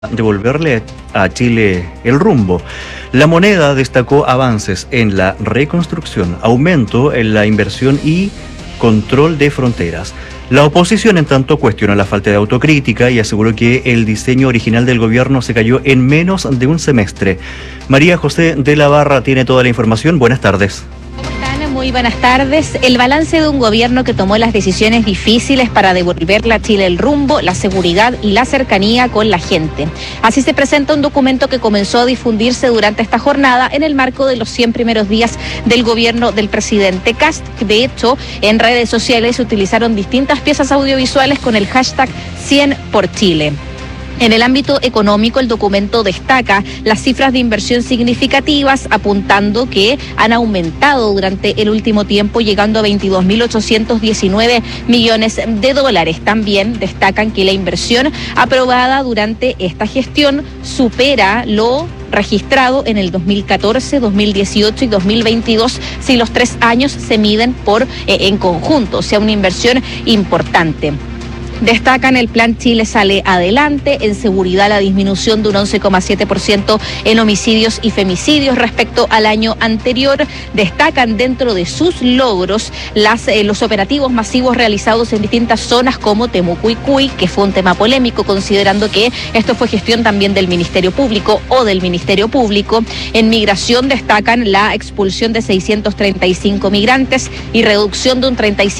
devolverle a Chile el rumbo. La moneda destacó avances en la reconstrucción, aumento en la inversión y control de fronteras. La oposición, en tanto, cuestiona la falta de autocrítica y aseguró que el diseño original del gobierno se cayó en menos de un semestre. María José de la Barra tiene toda la información. Buenas tardes. Muy buenas tardes. El balance de un gobierno que tomó las decisiones difíciles para devolverle a Chile el rumbo, la seguridad y la cercanía con la gente. Así se presenta un documento que comenzó a difundirse durante esta jornada en el marco de los 100 primeros días del gobierno del presidente Kast. De hecho, en redes sociales se utilizaron distintas piezas audiovisuales con el hashtag 100 por Chile. En el ámbito económico, el documento destaca las cifras de inversión significativas, apuntando que han aumentado durante el último tiempo, llegando a 22.819 millones de dólares. También destacan que la inversión aprobada durante esta gestión supera lo registrado en el 2014, 2018 y 2022, si los 3 años se miden en conjunto, o sea, una inversión importante. Destacan el plan Chile Sale Adelante, en seguridad la disminución de un 11,7% en homicidios y femicidios respecto al año anterior. Destacan dentro de sus logros los operativos masivos realizados en distintas zonas como Temuco y Cuy, que fue un tema polémico considerando que esto fue gestión también del Ministerio Público o del Ministerio Público. En migración destacan la expulsión de 635 migrantes y reducción de un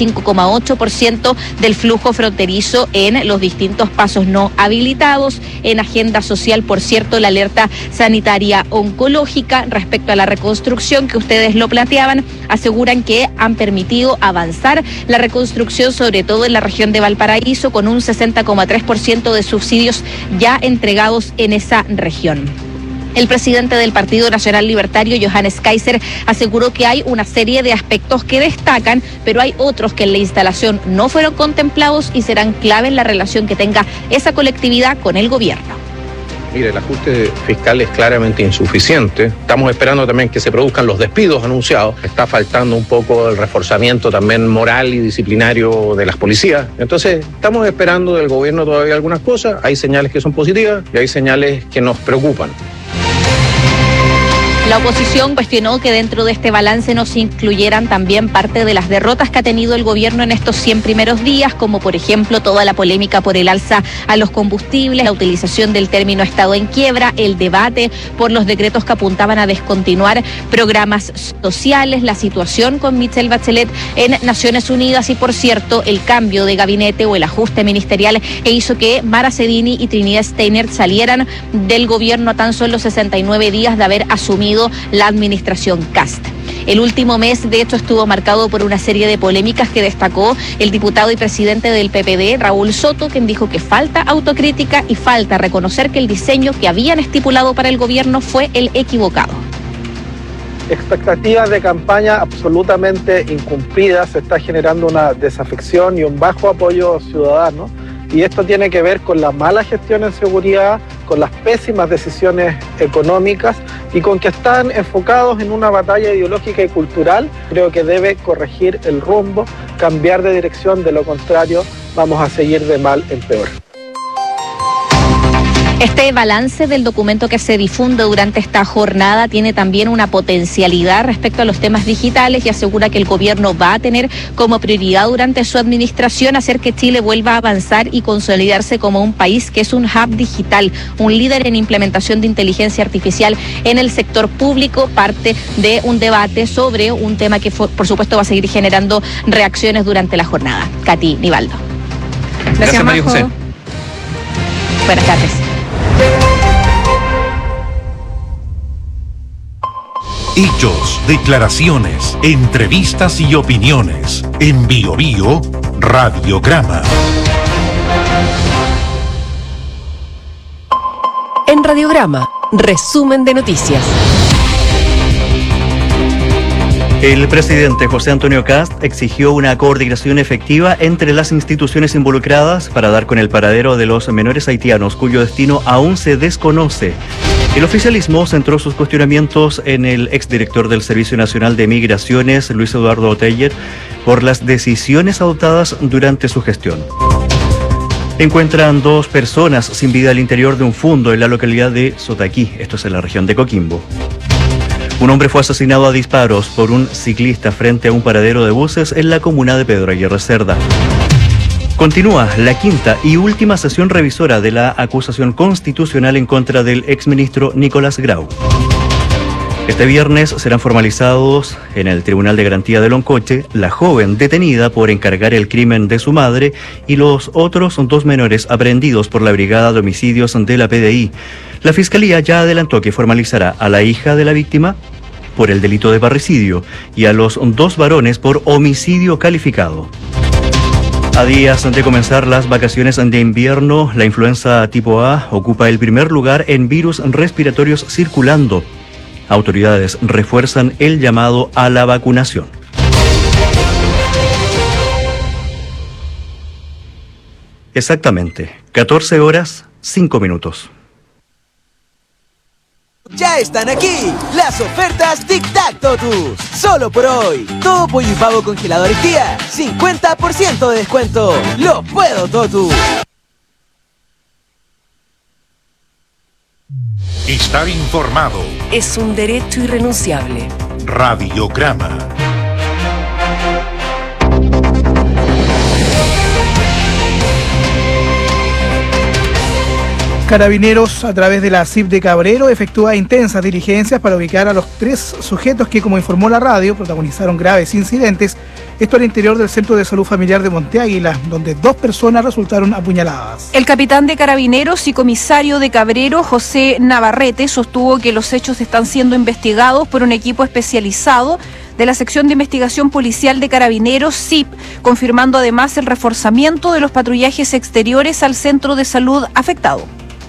35,8% del flujo fronterizo en los distintos pasos no habilitados. En agenda social, por cierto, la alerta sanitaria oncológica respecto a la reconstrucción que ustedes lo planteaban, aseguran que han permitido avanzar la reconstrucción, sobre todo en la región de Valparaíso, con un 60,3% de subsidios ya entregados en esa región. El presidente del Partido Nacional Libertario, Johannes Kaiser, aseguró que hay una serie de aspectos que destacan, pero hay otros que en la instalación no fueron contemplados y serán clave en la relación que tenga esa colectividad con el gobierno. Mire, el ajuste fiscal es claramente insuficiente. Estamos esperando también que se produzcan los despidos anunciados. Está faltando un poco el reforzamiento también moral y disciplinario de las policías. Entonces, estamos esperando del gobierno todavía algunas cosas. Hay señales que son positivas y hay señales que nos preocupan. La oposición cuestionó que dentro de este balance no se incluyeran también parte de las derrotas que ha tenido el gobierno en estos 100 primeros días, como por ejemplo toda la polémica por el alza a los combustibles, la utilización del término Estado en quiebra, el debate por los decretos que apuntaban a descontinuar programas sociales, la situación con Michelle Bachelet en Naciones Unidas y, por cierto, el cambio de gabinete o el ajuste ministerial que hizo que Mara Cedini y Trinidad Steiner salieran del gobierno a tan solo 69 días de haber asumido la administración Kast. El último mes, de hecho, estuvo marcado por una serie de polémicas que destacó el diputado y presidente del PPD, Raúl Soto, quien dijo que falta autocrítica y falta reconocer que el diseño que habían estipulado para el gobierno fue el equivocado. Expectativas de campaña absolutamente incumplidas, se está generando una desafección y un bajo apoyo ciudadano. Y esto tiene que ver con la mala gestión en seguridad, con las pésimas decisiones económicas y con que están enfocados en una batalla ideológica y cultural. Creo que debe corregir el rumbo, cambiar de dirección, de lo contrario vamos a seguir de mal en peor. Este balance del documento que se difunde durante esta jornada tiene también una potencialidad respecto a los temas digitales y asegura que el gobierno va a tener como prioridad durante su administración hacer que Chile vuelva a avanzar y consolidarse como un país que es un hub digital, un líder en implementación de inteligencia artificial en el sector público, parte de un debate sobre un tema que por supuesto va a seguir generando reacciones durante la jornada. Katy Nivaldo. Gracias, María José. Buenas tardes. Hechos, declaraciones, entrevistas y opiniones. En Bio Bio, Radiograma. En Radiograma, resumen de noticias. El presidente José Antonio Kast exigió una coordinación efectiva entre las instituciones involucradas para dar con el paradero de los menores haitianos cuyo destino aún se desconoce. El oficialismo centró sus cuestionamientos en el exdirector del Servicio Nacional de Migraciones, Luis Eduardo Teller, por las decisiones adoptadas durante su gestión. Encuentran 2 personas sin vida al interior de un fundo en la localidad de Sotaquí, esto es en la región de Coquimbo. Un hombre fue asesinado a disparos por un ciclista frente a un paradero de buses en la comuna de Pedro Aguirre Cerda. Continúa la quinta y última sesión revisora de la acusación constitucional en contra del exministro Nicolás Grau. Este viernes serán formalizados en el Tribunal de Garantía de Loncoche la joven detenida por encargar el crimen de su madre y los otros 2 menores aprehendidos por la Brigada de Homicidios de la PDI. La Fiscalía ya adelantó que formalizará a la hija de la víctima por el delito de parricidio y a los 2 varones por homicidio calificado. A días de comenzar las vacaciones de invierno, la influenza tipo A ocupa el primer lugar en virus respiratorios circulando. Autoridades refuerzan el llamado a la vacunación. Exactamente, 14 horas, 5 minutos. Ya están aquí las ofertas Tic Tac Totus. Solo por hoy. Todo pollo y pavo congeladores Tía, 50% de descuento. ¡Lo puedo, Totus! Estar informado. Es un derecho irrenunciable. Radiograma. Carabineros, a través de la CIP de Cabrero, efectúa intensas diligencias para ubicar a los 3 sujetos que, como informó la radio, protagonizaron graves incidentes. Esto al interior del Centro de Salud Familiar de Monte Águila, donde 2 personas resultaron apuñaladas. El capitán de Carabineros y comisario de Cabrero, José Navarrete, sostuvo que los hechos están siendo investigados por un equipo especializado de la Sección de Investigación Policial de Carabineros, CIP, confirmando además el reforzamiento de los patrullajes exteriores al centro de salud afectado.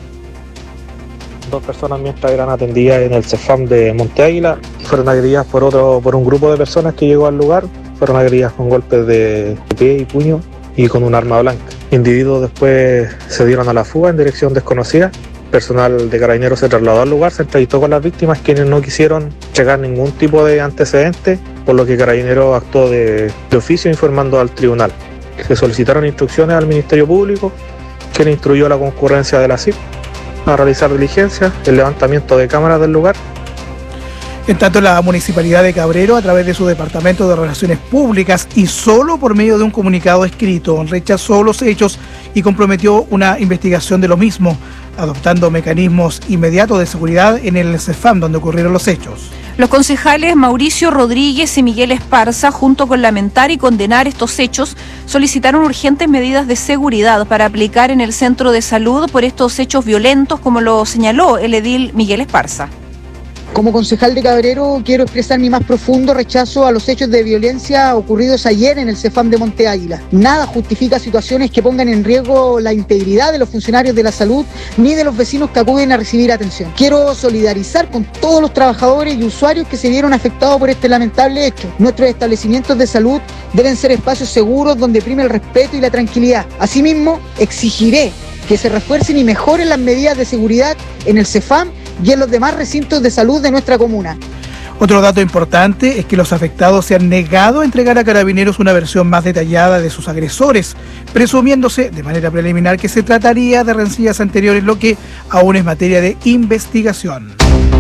2 personas mientras eran atendidas en el CEFAM de Monte Águila fueron agredidas por un grupo de personas que llegó al lugar. Fueron agredidas con golpes de pie y puño y con un arma blanca. Individuos después se dieron a la fuga en dirección desconocida. Personal de Carabineros se trasladó al lugar, se entrevistó con las víctimas, quienes no quisieron llegar ningún tipo de antecedente, por lo que Carabineros actuó de oficio informando al tribunal. Se solicitaron instrucciones al Ministerio Público, quien instruyó a la concurrencia de la CIP a realizar diligencias, el levantamiento de cámaras del lugar. En tanto, la Municipalidad de Cabrero, a través de su Departamento de Relaciones Públicas y solo por medio de un comunicado escrito, rechazó los hechos y comprometió una investigación de lo mismo, adoptando mecanismos inmediatos de seguridad en el CEFAM donde ocurrieron los hechos. Los concejales Mauricio Rodríguez y Miguel Esparza, junto con lamentar y condenar estos hechos, solicitaron urgentes medidas de seguridad para aplicar en el centro de salud por estos hechos violentos, como lo señaló el edil Miguel Esparza. Como concejal de Cabrero, quiero expresar mi más profundo rechazo a los hechos de violencia ocurridos ayer en el CEFAM de Monte Águila. Nada justifica situaciones que pongan en riesgo la integridad de los funcionarios de la salud ni de los vecinos que acuden a recibir atención. Quiero solidarizar con todos los trabajadores y usuarios que se vieron afectados por este lamentable hecho. Nuestros establecimientos de salud deben ser espacios seguros donde prime el respeto y la tranquilidad. Asimismo, exigiré que se refuercen y mejoren las medidas de seguridad en el CEFAM y en los demás recintos de salud de nuestra comuna. Otro dato importante es que los afectados se han negado a entregar a Carabineros una versión más detallada de sus agresores, presumiéndose de manera preliminar que se trataría de rencillas anteriores, lo que aún es materia de investigación.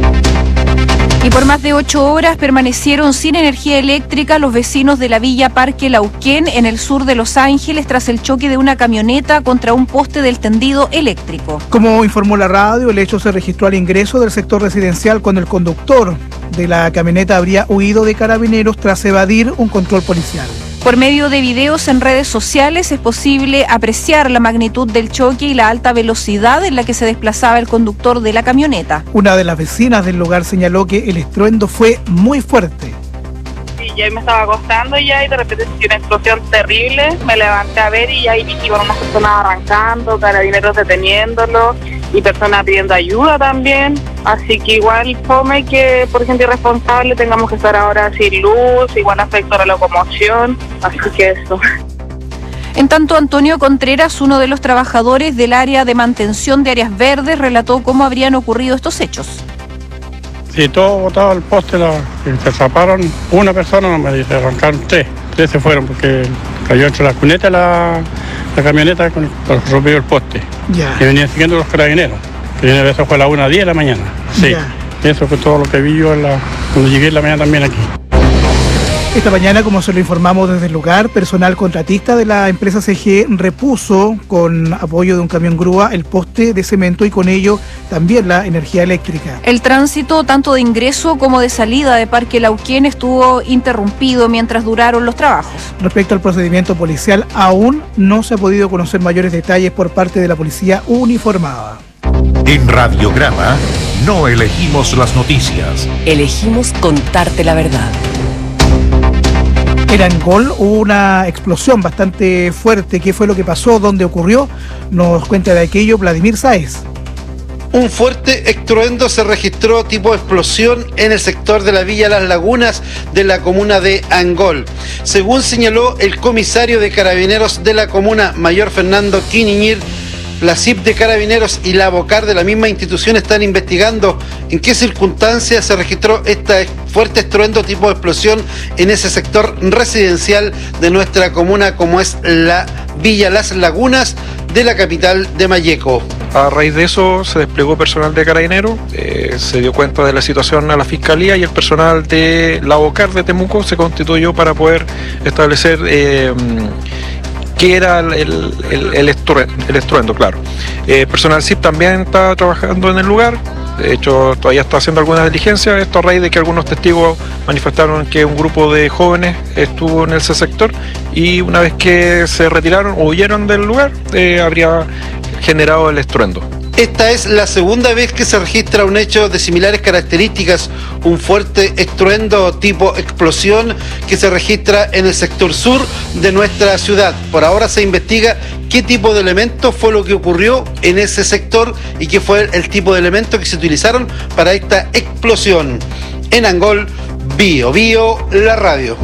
Y por más de 8 horas permanecieron sin energía eléctrica los vecinos de la Villa Parque Lauquén, en el sur de Los Ángeles, tras el choque de una camioneta contra un poste del tendido eléctrico. Como informó la radio, el hecho se registró al ingreso del sector residencial cuando el conductor de la camioneta habría huido de Carabineros tras evadir un control policial. Por medio de videos en redes sociales es posible apreciar la magnitud del choque y la alta velocidad en la que se desplazaba el conductor de la camioneta. Una de las vecinas del lugar señaló que el estruendo fue muy fuerte. Sí, ya me estaba acostando ya y de repente sentí una explosión terrible. Me levanté a ver y ahí vi que iban unas personas arrancando, carabineros deteniéndolo y personas pidiendo ayuda también. Así que igual fome que por gente irresponsable tengamos que estar ahora sin luz, igual afecta a la locomoción, así que eso. En tanto, Antonio Contreras, uno de los trabajadores del área de mantención de áreas verdes, relató cómo habrían ocurrido estos hechos. Sí, todo botado al poste, se taparon una persona, no me dice, arrancaron tres se fueron porque cayó entre la cuneta la camioneta con rompió el poste. Ya. Que venían siguiendo los carabineros. Eso fue a las 1:10 de la mañana. Sí. Ya. Eso fue todo lo que vi yo cuando llegué en la mañana también aquí. Esta mañana, como se lo informamos desde el lugar, personal contratista de la empresa CG repuso con apoyo de un camión grúa el poste de cemento y con ello también la energía eléctrica. El tránsito tanto de ingreso como de salida de Parque Lauquén estuvo interrumpido mientras duraron los trabajos. Respecto al procedimiento policial, aún no se ha podido conocer mayores detalles por parte de la policía uniformada. En Radiograma no elegimos las noticias. Elegimos contarte la verdad. En Angol hubo una explosión bastante fuerte. ¿Qué fue lo que pasó? ¿Dónde ocurrió? Nos cuenta de aquello Vladimir Sáez. Un fuerte estruendo se registró tipo explosión en el sector de la Villa Las Lagunas de la comuna de Angol. Según señaló el comisario de Carabineros de la comuna, Mayor Fernando Quiniñir, la CIP de Carabineros y la Bocar de la misma institución están investigando en qué circunstancias se registró este fuerte estruendo tipo de explosión en ese sector residencial de nuestra comuna, como es la Villa Las Lagunas de la capital de Malleco. A raíz de eso se desplegó personal de Carabineros, se dio cuenta de la situación a la Fiscalía y el personal de la Bocar de Temuco se constituyó para poder establecer qué era el estruendo, claro. Personal CIP también está trabajando en el lugar, de hecho todavía está haciendo algunas diligencias, esto a raíz de que algunos testigos manifestaron que un grupo de jóvenes estuvo en ese sector y una vez que se retiraron o huyeron del lugar, habría generado el estruendo. Esta es la segunda vez que se registra un hecho de similares características, un fuerte estruendo tipo explosión que se registra en el sector sur de nuestra ciudad. Por ahora se investiga qué tipo de elemento fue lo que ocurrió en ese sector y qué fue el tipo de elemento que se utilizaron para esta explosión. En Angol, Bio Bio, la radio.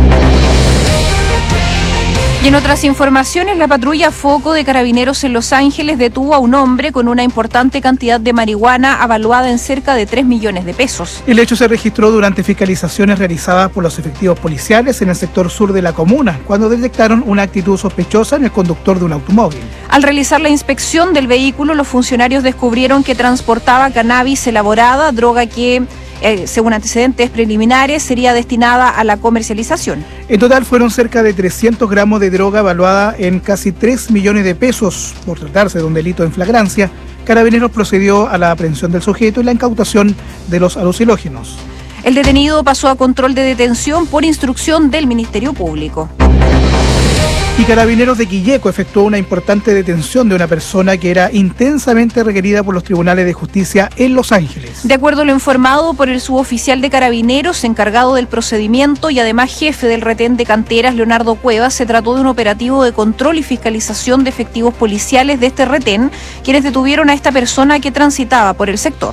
Y en otras informaciones, la patrulla Foco de Carabineros en Los Ángeles detuvo a un hombre con una importante cantidad de marihuana avaluada en cerca de 3 millones de pesos. El hecho se registró durante fiscalizaciones realizadas por los efectivos policiales en el sector sur de la comuna, cuando detectaron una actitud sospechosa en el conductor de un automóvil. Al realizar la inspección del vehículo, los funcionarios descubrieron que transportaba cannabis elaborada, droga que, según antecedentes preliminares, sería destinada a la comercialización. En total fueron cerca de 300 gramos de droga evaluada en casi 3 millones de pesos. Por tratarse de un delito en flagrancia, Carabineros procedió a la aprehensión del sujeto y la incautación de los alucinógenos. El detenido pasó a control de detención por instrucción del Ministerio Público. Y Carabineros de Quilleco efectuó una importante detención de una persona que era intensamente requerida por los tribunales de justicia en Los Ángeles. De acuerdo a lo informado por el suboficial de Carabineros, encargado del procedimiento y además jefe del retén de canteras, Leonardo Cuevas, se trató de un operativo de control y fiscalización de efectivos policiales de este retén, quienes detuvieron a esta persona que transitaba por el sector.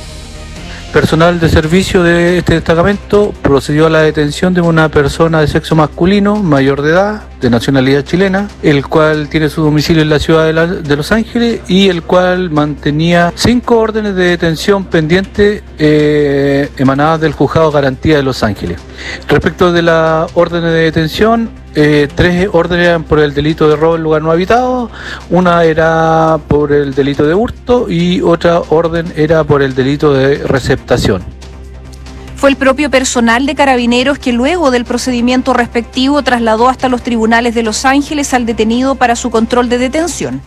Personal de servicio de este destacamento procedió a la detención de una persona de sexo masculino, mayor de edad, de nacionalidad chilena, el cual tiene su domicilio en la ciudad de Los Ángeles y el cual mantenía 5 órdenes de detención pendientes emanadas del Juzgado de Garantía de Los Ángeles. Respecto de las órdenes de detención, 3 órdenes eran por el delito de robo en lugar no habitado, una era por el delito de hurto y otra orden era por el delito de receptación. Fue el propio personal de Carabineros que luego del procedimiento respectivo trasladó hasta los tribunales de Los Ángeles al detenido para su control de detención.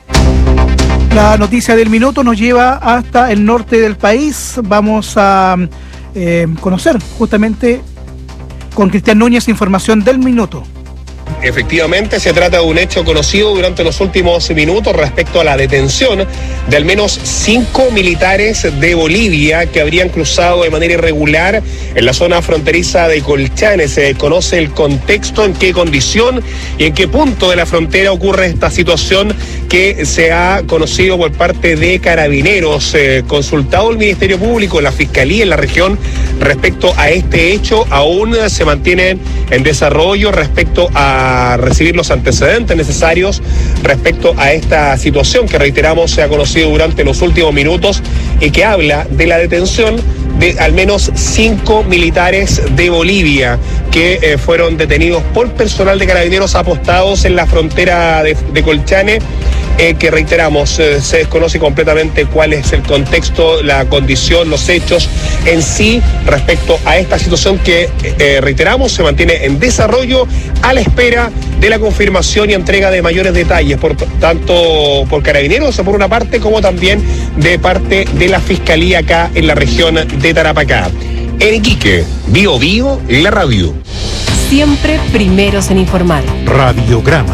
La noticia del minuto nos lleva hasta el norte del país. Vamos a conocer justamente con Cristian Núñez información del minuto. Efectivamente, se trata de un hecho conocido durante los últimos minutos respecto a la detención de al menos 5 militares de Bolivia que habrían cruzado de manera irregular en la zona fronteriza de Colchane. Se desconoce el contexto, en qué condición y en qué punto de la frontera ocurre esta situación que se ha conocido por parte de Carabineros. Consultado el Ministerio Público, la Fiscalía en la región respecto a este hecho, aún se mantienen en desarrollo respecto a recibir los antecedentes necesarios respecto a esta situación que, reiteramos, se ha conocido durante los últimos minutos y que habla de la detención de al menos 5 militares de Bolivia que fueron detenidos por personal de Carabineros apostados en la frontera de Colchane que reiteramos, se desconoce completamente cuál es el contexto, la condición, los hechos en sí respecto a esta situación que, reiteramos, se mantiene en desarrollo a la espera de la confirmación y entrega de mayores detalles, tanto por Carabineros, por una parte, como también de parte de la Fiscalía acá en la región de Tarapacá. En Iquique, Bio Bio, la radio. Siempre primeros en informar. Radiograma.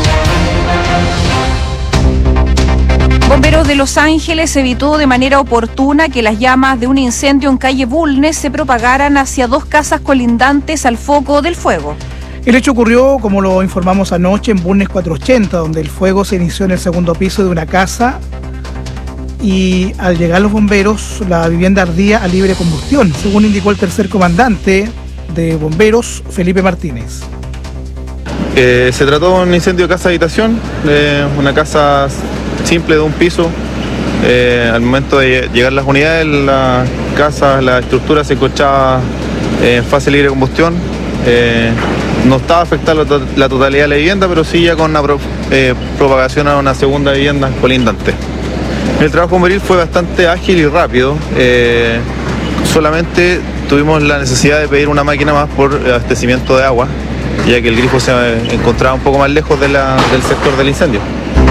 Bomberos de Los Ángeles evitó de manera oportuna que las llamas de un incendio en calle Bulnes se propagaran hacia 2 casas colindantes al foco del fuego. El hecho ocurrió, como lo informamos anoche, en Bulnes 480, donde el fuego se inició en el segundo piso de una casa y al llegar los bomberos, la vivienda ardía a libre combustión, según indicó el tercer comandante de bomberos, Felipe Martínez. Se trató de un incendio de casa-habitación, una casa simple de un piso. Al momento de llegar las unidades, la casa, la estructura se encontraba en fase libre de combustión. No estaba afectada la totalidad de la vivienda, pero sí ya con una propagación a una segunda vivienda colindante. El trabajo bomberil fue bastante ágil y rápido. Solamente tuvimos la necesidad de pedir una máquina más por abastecimiento de agua, ya que el grifo se encontraba un poco más lejos del sector del incendio.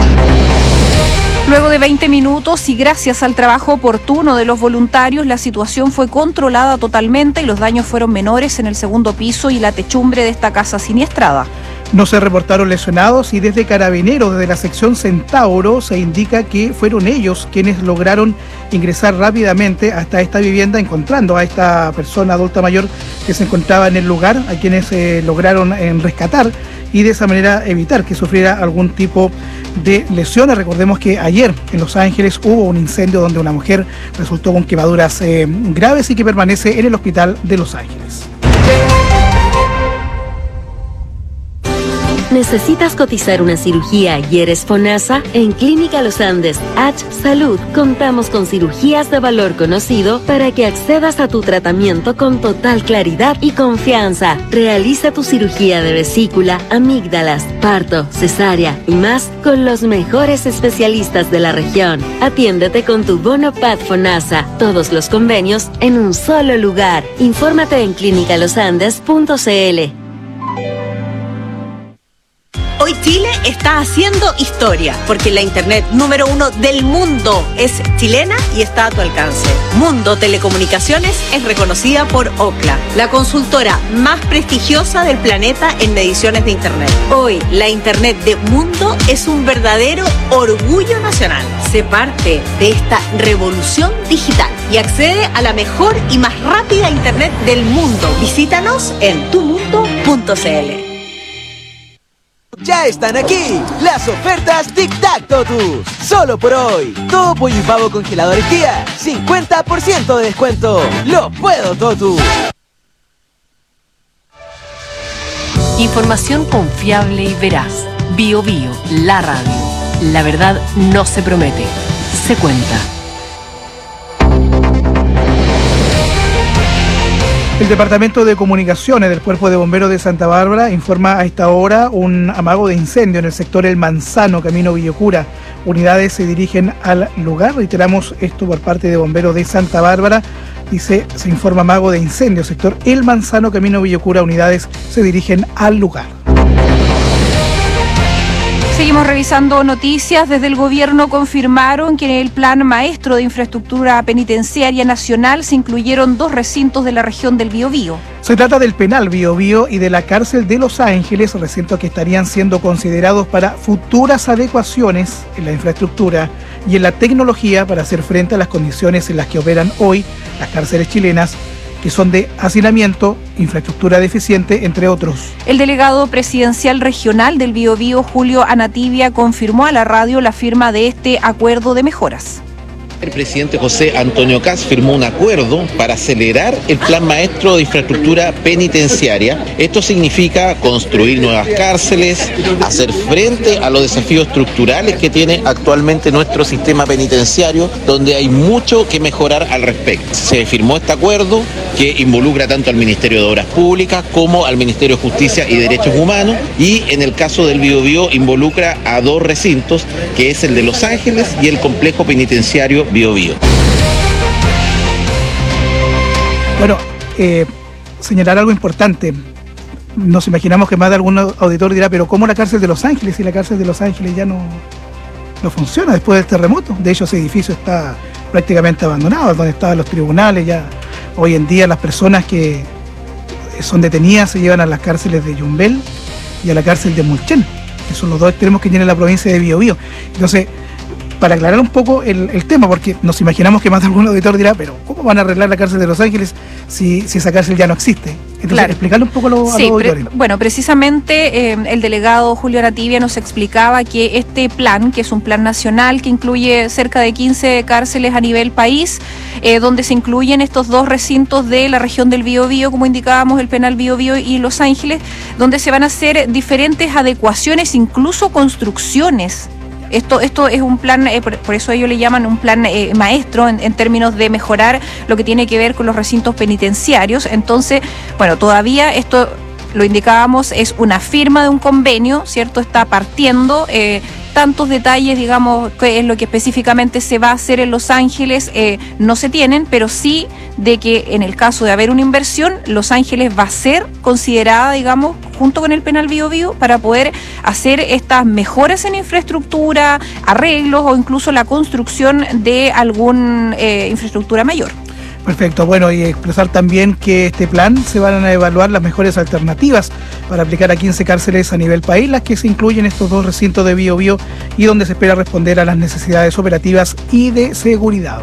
Luego de 20 minutos y gracias al trabajo oportuno de los voluntarios, la situación fue controlada totalmente y los daños fueron menores en el segundo piso y la techumbre de esta casa siniestrada. No se reportaron lesionados y desde Carabineros, desde la sección Centauro, se indica que fueron ellos quienes lograron ingresar rápidamente hasta esta vivienda, encontrando a esta persona adulta mayor que se encontraba en el lugar, a quienes lograron rescatar y de esa manera evitar que sufriera algún tipo de lesiones. Recordemos que ayer en Los Ángeles hubo un incendio donde una mujer resultó con quemaduras graves y que permanece en el hospital de Los Ángeles. ¿Necesitas cotizar una cirugía y eres FONASA? En Clínica Los Andes, H Salud, contamos con cirugías de valor conocido para que accedas a tu tratamiento con total claridad y confianza. Realiza tu cirugía de vesícula, amígdalas, parto, cesárea y más con los mejores especialistas de la región. Atiéndete con tu bono PAD FONASA. Todos los convenios en un solo lugar. Infórmate en clinicalosandes.cl. Hoy Chile está haciendo historia, porque la internet número 1 del mundo es chilena y está a tu alcance. Mundo Telecomunicaciones es reconocida por Ookla, la consultora más prestigiosa del planeta en mediciones de internet. Hoy, la internet de Mundo es un verdadero orgullo nacional. Sé parte de esta revolución digital y accede a la mejor y más rápida internet del mundo. Visítanos en tumundo.cl. Ya están aquí las ofertas Tic Tac Totus. Solo por hoy. Todo pollo y pavo congeladores Tía, 50% de descuento. ¡Lo puedo, Totus! Información confiable y veraz. Bio Bio, la radio. La verdad no se promete, se cuenta. El Departamento de Comunicaciones del Cuerpo de Bomberos de Santa Bárbara informa a esta hora un amago de incendio en el sector El Manzano, camino Villocura. Unidades se dirigen al lugar. Reiteramos esto por parte de Bomberos de Santa Bárbara. Dice, se informa amago de incendio, sector El Manzano, camino Villocura. Unidades se dirigen al lugar. Seguimos revisando noticias. Desde el gobierno confirmaron que en el Plan Maestro de Infraestructura Penitenciaria Nacional se incluyeron 2 recintos de la región del Biobío. Se trata del penal Biobío y de la cárcel de Los Ángeles, recintos que estarían siendo considerados para futuras adecuaciones en la infraestructura y en la tecnología para hacer frente a las condiciones en las que operan hoy las cárceles chilenas, que son de hacinamiento, infraestructura deficiente, entre otros. El delegado presidencial regional del Biobío, Julio Anativia, confirmó a la radio la firma de este acuerdo de mejoras. El presidente José Antonio Kast firmó un acuerdo para acelerar el Plan Maestro de Infraestructura Penitenciaria. Esto significa construir nuevas cárceles, hacer frente a los desafíos estructurales que tiene actualmente nuestro sistema penitenciario, donde hay mucho que mejorar al respecto. Se firmó este acuerdo que involucra tanto al Ministerio de Obras Públicas como al Ministerio de Justicia y Derechos Humanos, y en el caso del Biobío involucra a 2 recintos, que es el de Los Ángeles y el complejo penitenciario Biobío. Bueno, señalar algo importante. Nos imaginamos que más de algún auditor dirá, pero ¿cómo la cárcel de Los Ángeles? Si la cárcel de Los Ángeles ya no funciona después del terremoto. De hecho, ese edificio está prácticamente abandonado, donde estaban los tribunales. Ya hoy en día las personas que son detenidas se llevan a las cárceles de Yumbel y a la cárcel de Mulchen, que son los 2 extremos que tiene la provincia de Biobío. Entonces, para aclarar un poco el tema, porque nos imaginamos que más de algún auditor dirá, pero ¿cómo van a arreglar la cárcel de Los Ángeles si esa cárcel ya no existe? Entonces, claro, explicarle un poco a los auditores. Bueno, precisamente el delegado Julio Aratibia nos explicaba que este plan, que es un plan nacional que incluye cerca de 15 cárceles a nivel país, donde se incluyen estos 2 recintos de la región del Biobío, como indicábamos, el penal Biobío y Los Ángeles, donde se van a hacer diferentes adecuaciones, incluso construcciones. Esto es un plan, por eso ellos le llaman un plan maestro en términos de mejorar lo que tiene que ver con los recintos penitenciarios. Entonces, bueno, todavía esto, lo indicábamos, es una firma de un convenio, ¿cierto? Está partiendo. Tantos detalles, digamos, qué es lo que específicamente se va a hacer en Los Ángeles, no se tienen, pero sí de que en el caso de haber una inversión, Los Ángeles va a ser considerada, digamos, junto con el penal Biobío, para poder hacer estas mejoras en infraestructura, arreglos o incluso la construcción de alguna infraestructura mayor. Perfecto, bueno, y expresar también que este plan se van a evaluar las mejores alternativas para aplicar a 15 cárceles a nivel país, las que se incluyen estos 2 recintos de Biobío y donde se espera responder a las necesidades operativas y de seguridad.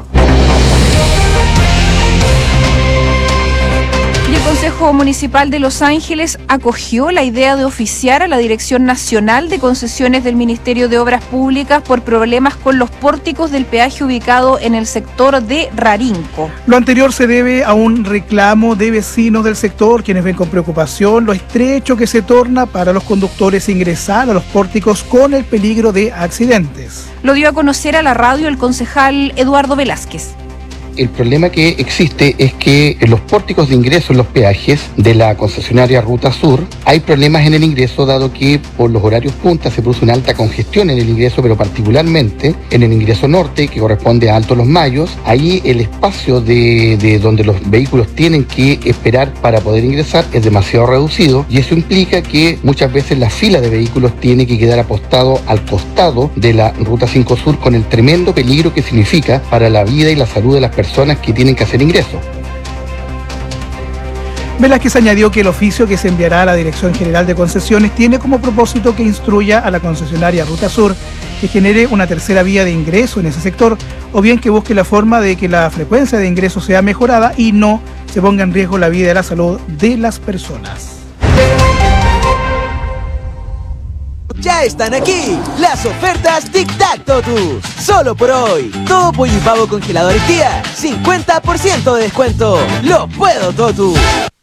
Y el Consejo Municipal de Los Ángeles acogió la idea de oficiar a la Dirección Nacional de Concesiones del Ministerio de Obras Públicas por problemas con los pórticos del peaje ubicado en el sector de Rarinco. Lo anterior se debe a un reclamo de vecinos del sector, quienes ven con preocupación lo estrecho que se torna para los conductores ingresar a los pórticos con el peligro de accidentes. Lo dio a conocer a la radio el concejal Eduardo Velázquez. El problema que existe es que en los pórticos de ingreso en los peajes de la concesionaria Ruta Sur hay problemas en el ingreso, dado que por los horarios punta se produce una alta congestión en el ingreso, pero particularmente en el ingreso norte, que corresponde a Alto Los Mayos. Ahí el espacio de donde los vehículos tienen que esperar para poder ingresar es demasiado reducido, y eso implica que muchas veces la fila de vehículos tiene que quedar apostado al costado de la Ruta 5 Sur, con el tremendo peligro que significa para la vida y la salud de las personas que tienen que hacer ingreso. Velázquez añadió que el oficio que se enviará a la Dirección General de Concesiones tiene como propósito que instruya a la concesionaria Ruta Sur que genere una tercera vía de ingreso en ese sector, o bien que busque la forma de que la frecuencia de ingreso sea mejorada y no se ponga en riesgo la vida y la salud de las personas. Ya están aquí las ofertas Tic Tac Totus. Solo por hoy. Todo pollo y pavo congelador Tía, 50% de descuento. ¡Lo puedo, Totus!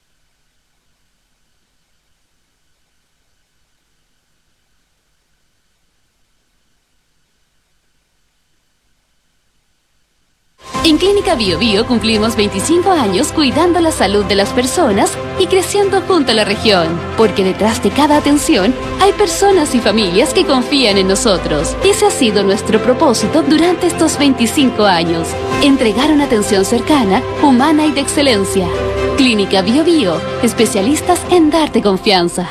En Clínica Biobío cumplimos 25 años cuidando la salud de las personas y creciendo junto a la región, porque detrás de cada atención hay personas y familias que confían en nosotros. Ese ha sido nuestro propósito durante estos 25 años, entregar una atención cercana, humana y de excelencia. Clínica Biobío, especialistas en darte confianza.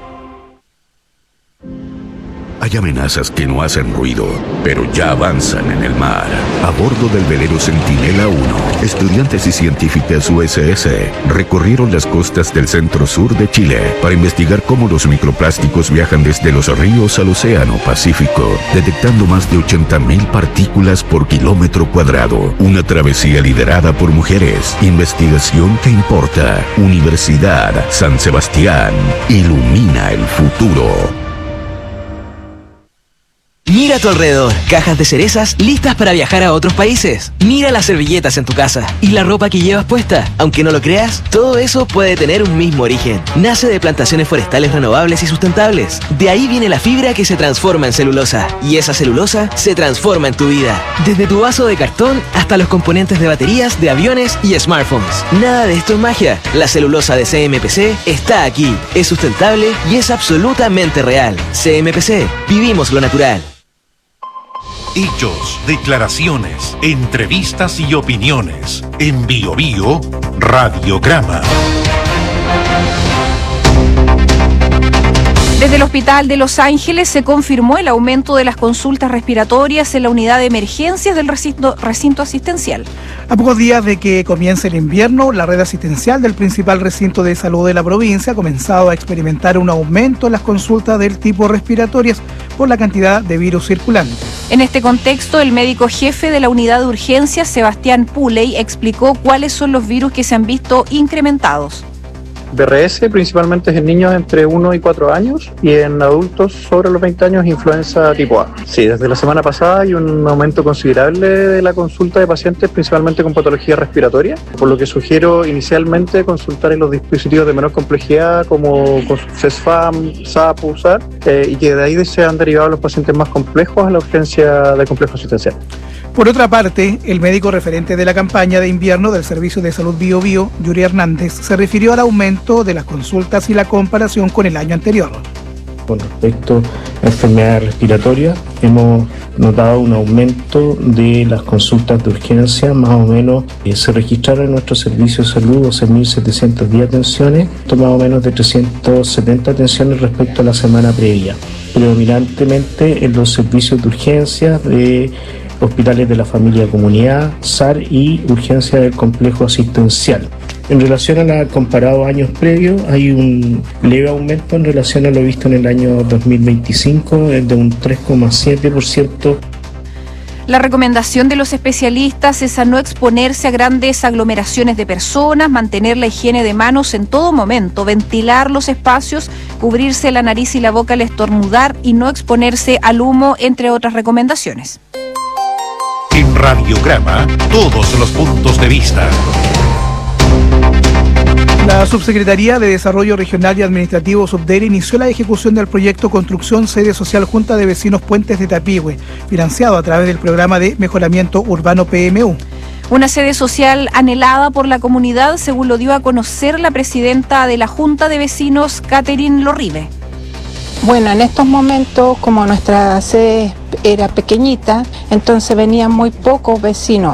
Hay amenazas que no hacen ruido, pero ya avanzan en el mar. A bordo del velero Centinela 1, estudiantes y científicas USS recorrieron las costas del centro-sur de Chile para investigar cómo los microplásticos viajan desde los ríos al Océano Pacífico, detectando más de 80.000 partículas por kilómetro cuadrado. Una travesía liderada por mujeres. Investigación que importa. Universidad San Sebastián. Ilumina el futuro. Mira a tu alrededor, cajas de cerezas listas para viajar a otros países. Mira las servilletas en tu casa y la ropa que llevas puesta. Aunque no lo creas, todo eso puede tener un mismo origen. Nace de plantaciones forestales renovables y sustentables. De ahí viene la fibra que se transforma en celulosa. Y esa celulosa se transforma en tu vida. Desde tu vaso de cartón hasta los componentes de baterías, de aviones y smartphones. Nada de esto es magia. La celulosa de CMPC está aquí. Es sustentable y es absolutamente real. CMPC, vivimos lo natural. Hechos, declaraciones, entrevistas y opiniones. En Bio Bio, Radiograma. Desde el Hospital de Los Ángeles se confirmó el aumento de las consultas respiratorias en la unidad de emergencias del recinto asistencial. A pocos días de que comience el invierno, la red asistencial del principal recinto de salud de la provincia ha comenzado a experimentar un aumento en las consultas del tipo respiratorias por la cantidad de virus circulantes. En este contexto, el médico jefe de la unidad de urgencias, Sebastián Puley, explicó cuáles son los virus que se han visto incrementados. DRS principalmente es en niños entre 1 y 4 años y en adultos sobre los 20 años influenza tipo A. Sí, desde la semana pasada hay un aumento considerable de la consulta de pacientes principalmente con patología respiratoria, por lo que sugiero inicialmente consultar en los dispositivos de menor complejidad como CESFAM, SAP, USAR y que de ahí sean derivados los pacientes más complejos a la urgencia del complejo asistencial. Por otra parte, el médico referente de la campaña de invierno del Servicio de Salud Bio Bio, Yuri Hernández, se refirió al aumento de las consultas y la comparación con el año anterior. Con respecto a enfermedades respiratorias, hemos notado un aumento de las consultas de urgencia, más o menos se registraron en nuestro servicio de salud 12.710 atenciones, esto más o menos de 370 atenciones respecto a la semana previa, predominantemente en los servicios de urgencia de hospitales de la familia comunidad, SAR y urgencia del complejo asistencial. En relación al comparado a años previos, hay un leve aumento en relación a lo visto en el año 2025, de un 3,7%. La recomendación de los especialistas es a no exponerse a grandes aglomeraciones de personas, mantener la higiene de manos en todo momento, ventilar los espacios, cubrirse la nariz y la boca al estornudar y no exponerse al humo, entre otras recomendaciones. En Radiograma, todos los puntos de vista. La Subsecretaría de Desarrollo Regional y Administrativo Subdere inició la ejecución del proyecto Construcción Sede Social Junta de Vecinos Puentes de Tapigüe, financiado a través del programa de Mejoramiento Urbano PMU. Una sede social anhelada por la comunidad, según lo dio a conocer la presidenta de la Junta de Vecinos, Catherine Lorribe. Bueno, en estos momentos, como nuestra sede era pequeñita, entonces venían muy pocos vecinos,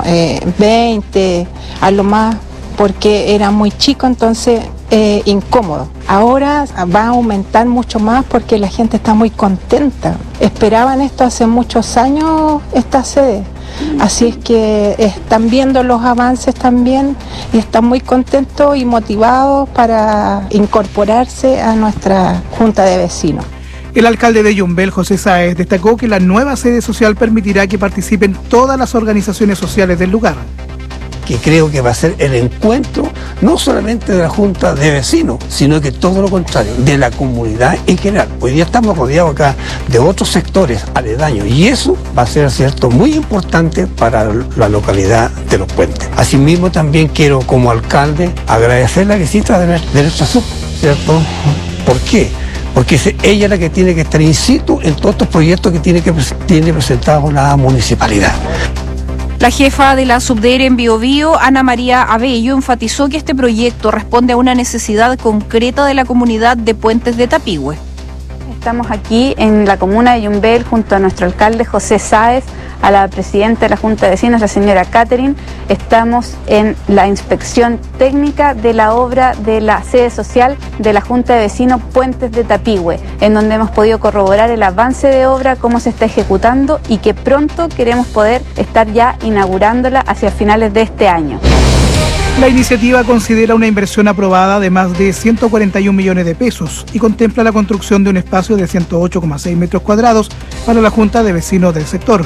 20 a lo más, porque era muy chico, entonces incómodo. Ahora va a aumentar mucho más porque la gente está muy contenta. Esperaban esto hace muchos años, esta sede. Así es que están viendo los avances también y están muy contentos y motivados para incorporarse a nuestra Junta de Vecinos. El alcalde de Yumbel, José Sáez, destacó que la nueva sede social permitirá que participen todas las organizaciones sociales del lugar. Que creo que va a ser el encuentro no solamente de la Junta de Vecinos, sino que todo lo contrario, de la comunidad en general. Hoy día estamos rodeados acá de otros sectores aledaños y eso va a ser, cierto, muy importante para la localidad de Los Puentes. Asimismo también quiero como alcalde agradecer la visita de nuestra sub, ¿cierto? ¿Por qué? Porque es ella la que tiene que estar in situ en todos estos proyectos que tiene presentados la municipalidad. La jefa de la Subdere en Bio Bio, Ana María Abello, enfatizó que este proyecto responde a una necesidad concreta de la comunidad de Puentes de Tapigüe. Estamos aquí en la comuna de Yumbel junto a nuestro alcalde José Sáez, a la presidenta de la Junta de Vecinos, la señora Catherine. Estamos en la inspección técnica de la obra de la sede social de la Junta de Vecinos Puentes de Tapigüe, en donde hemos podido corroborar el avance de obra, cómo se está ejecutando y que pronto queremos poder estar ya inaugurándola hacia finales de este año. La iniciativa considera una inversión aprobada de más de 141 millones de pesos y contempla la construcción de un espacio de 108,6 metros cuadrados para la Junta de Vecinos del sector.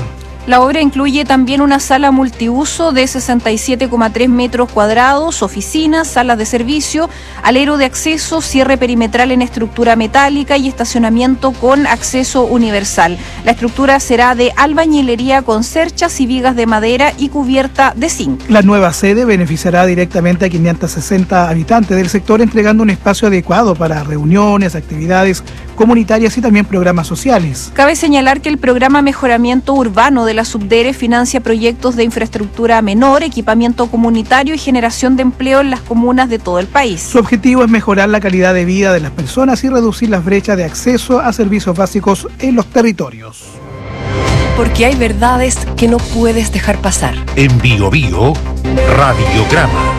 La obra incluye también una sala multiuso de 67,3 metros cuadrados, oficinas, salas de servicio, alero de acceso, cierre perimetral en estructura metálica y estacionamiento con acceso universal. La estructura será de albañilería con cerchas y vigas de madera y cubierta de zinc. La nueva sede beneficiará directamente a 560 habitantes del sector, entregando un espacio adecuado para reuniones, actividades comunitarias y también programas sociales. Cabe señalar que el programa Mejoramiento Urbano de la Subdere financia proyectos de infraestructura menor, equipamiento comunitario y generación de empleo en las comunas de todo el país. Su objetivo es mejorar la calidad de vida de las personas y reducir las brechas de acceso a servicios básicos en los territorios. Porque hay verdades que no puedes dejar pasar. En BioBio, Radiograma.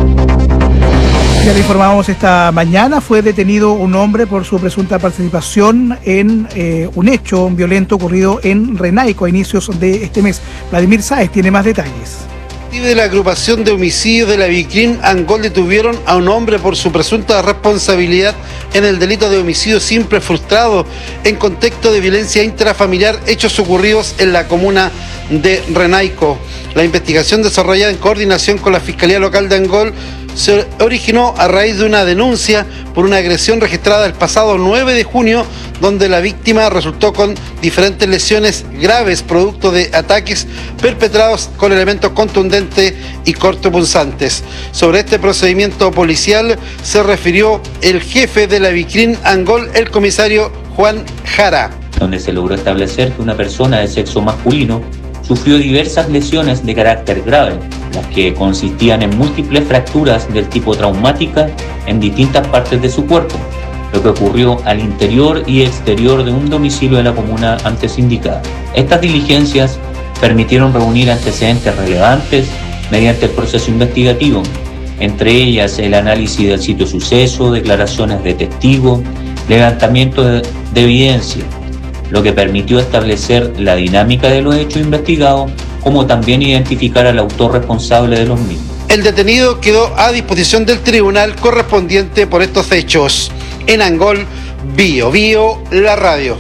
Ya le informamos esta mañana, fue detenido un hombre por su presunta participación en un hecho violento ocurrido en Renaico a inicios de este mes. Vladimir Sáez tiene más detalles. De la agrupación de homicidios de la Vicrim Angol detuvieron a un hombre por su presunta responsabilidad en el delito de homicidio simple frustrado en contexto de violencia intrafamiliar, hechos ocurridos en la comuna de Renaico. La investigación desarrollada en coordinación con la Fiscalía Local de Angol se originó a raíz de una denuncia por una agresión registrada el pasado 9 de junio, donde la víctima resultó con diferentes lesiones graves producto de ataques perpetrados con elementos contundentes y cortopunzantes. Sobre este procedimiento policial se refirió el jefe de la Vicrim Angol, el comisario Juan Jara. Donde se logró establecer que una persona de sexo masculino sufrió diversas lesiones de carácter grave, las que consistían en múltiples fracturas del tipo traumática en distintas partes de su cuerpo, lo que ocurrió al interior y exterior de un domicilio de la comuna antes indicada. Estas diligencias permitieron reunir antecedentes relevantes mediante el proceso investigativo, entre ellas el análisis del sitio suceso, declaraciones de testigos, levantamiento de evidencia, lo que permitió establecer la dinámica de los hechos investigados, como también identificar al autor responsable de los mismos. El detenido quedó a disposición del tribunal correspondiente por estos hechos. En Angol, BioBio, la radio.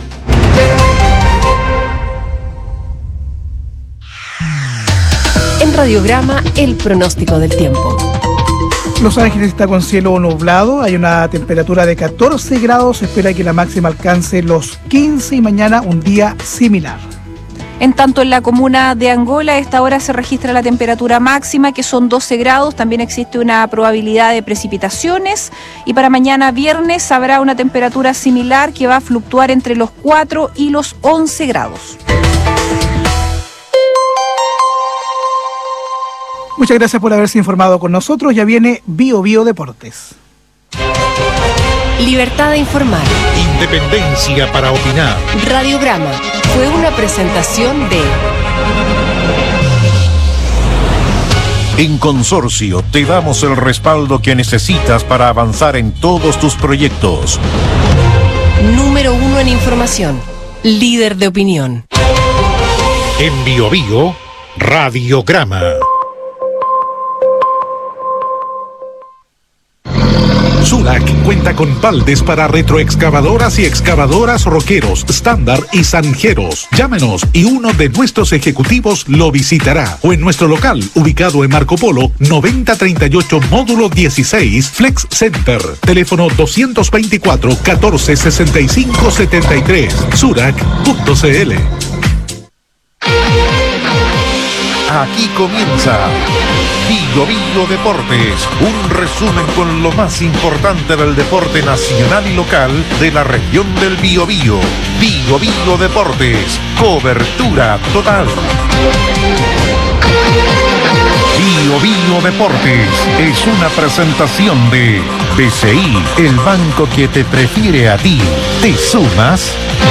En Radiograma, el pronóstico del tiempo. Los Ángeles está con cielo nublado, hay una temperatura de 14 grados, se espera que la máxima alcance los 15 y mañana un día similar. En tanto, en la comuna de Angola, a esta hora se registra la temperatura máxima, que son 12 grados. También existe una probabilidad de precipitaciones. Y para mañana viernes habrá una temperatura similar que va a fluctuar entre los 4 y los 11 grados. Muchas gracias por haberse informado con nosotros. Ya viene BioBio Deportes. Libertad de informar. Independencia para opinar. Radiograma fue una presentación de... En Consorcio te damos el respaldo que necesitas para avanzar en todos tus proyectos. Número 1 en información. Líder de opinión. En BioBio, Radiograma. Surac cuenta con baldes para retroexcavadoras y excavadoras Roqueros, Estándar y Zanjeros. Llámenos y uno de nuestros ejecutivos lo visitará. O en nuestro local, ubicado en Marco Polo, 9038 módulo 16, Flex Center. Teléfono 224 14 65 73. Surac.cl. Aquí comienza BioBio Deportes, un resumen con lo más importante del deporte nacional y local de la región del Biobío. BioBio Deportes, cobertura total. BioBio Deportes es una presentación de BCI, el banco que te prefiere a ti. ¿Te sumas?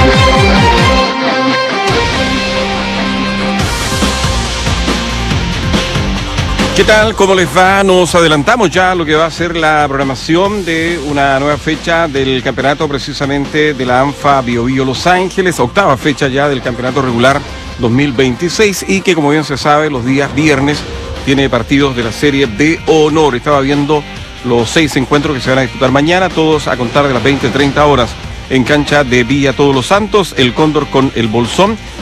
¿Qué tal? ¿Cómo les va? Nos adelantamos ya a lo que va a ser la programación de una nueva fecha del campeonato precisamente de la ANFA BioBio Los Ángeles, octava fecha ya del campeonato regular 2026 y que, como bien se sabe, los días viernes tiene partidos de la serie de honor. Estaba viendo los 6 encuentros que se van a disputar mañana, todos a contar de las 20:30 horas en cancha de Villa Todos los Santos, el Cóndor con el Bolsón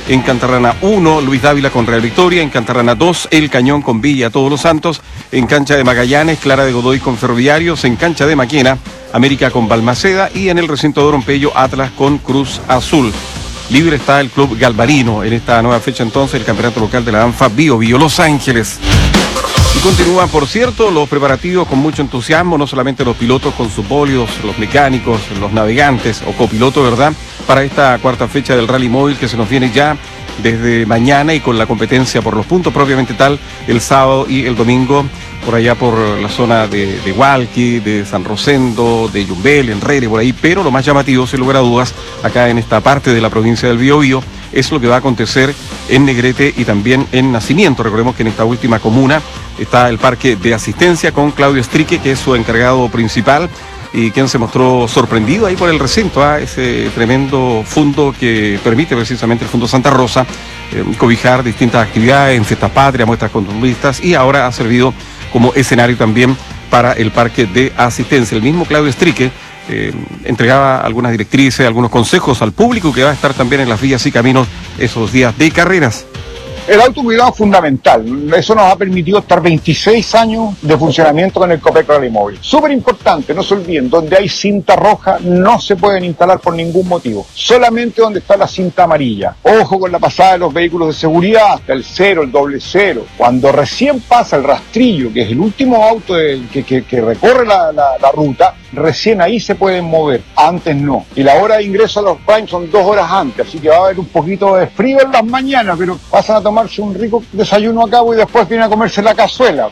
en Cantarrana 1, Luis Dávila con Real Victoria, en Cantarrana 2, El Cañón con Villa Todos los Santos, en cancha de Magallanes, Clara de Godoy con Ferroviarios, en cancha de Maquena, América con Balmaceda y en el recinto de Orompello, Atlas con Cruz Azul. Libre está el club Galvarino en esta nueva fecha entonces, el campeonato local de la ANFA Bio Bio Los Ángeles. Y continúan, por cierto, los preparativos con mucho entusiasmo, no solamente los pilotos con sus bólidos, los mecánicos, los navegantes o copilotos, ¿verdad? Para esta cuarta fecha del Rally Móvil que se nos viene ya desde mañana y con la competencia por los puntos propiamente tal el sábado y el domingo por allá por la zona de Hualqui, de San Rosendo, de Yumbel, Enrere, por ahí, pero lo más llamativo, sin lugar a dudas, acá en esta parte de la provincia del Biobío, es lo que va a acontecer en Negrete y también en Nacimiento. Recordemos que en esta última comuna está el parque de asistencia con Claudio Estrique, que es su encargado principal y quien se mostró sorprendido ahí por el recinto, ese tremendo fondo que permite precisamente el Fondo Santa Rosa cobijar distintas actividades en fiestas patrias, muestras costumbristas y ahora ha servido como escenario también para el parque de asistencia. El mismo Claudio Estrique entregaba algunas directrices, algunos consejos al público que va a estar también en las vías y caminos esos días de carreras. El autocuidado es fundamental. Eso nos ha permitido estar 26 años de funcionamiento con el Copec Rally Móvil. Súper importante, no se olviden, donde hay cinta roja no se pueden instalar por ningún motivo. Solamente donde está la cinta amarilla. Ojo con la pasada de los vehículos de seguridad, hasta el 0, el doble 0. Cuando recién pasa el rastrillo, que es el último auto que recorre la ruta, recién ahí se pueden mover, antes no. Y la hora de ingreso a los primes son 2 horas antes, así que va a haber un poquito de frío en las mañanas, pero pasan a tomarse un rico desayuno a cabo y después vienen a comerse la cazuela.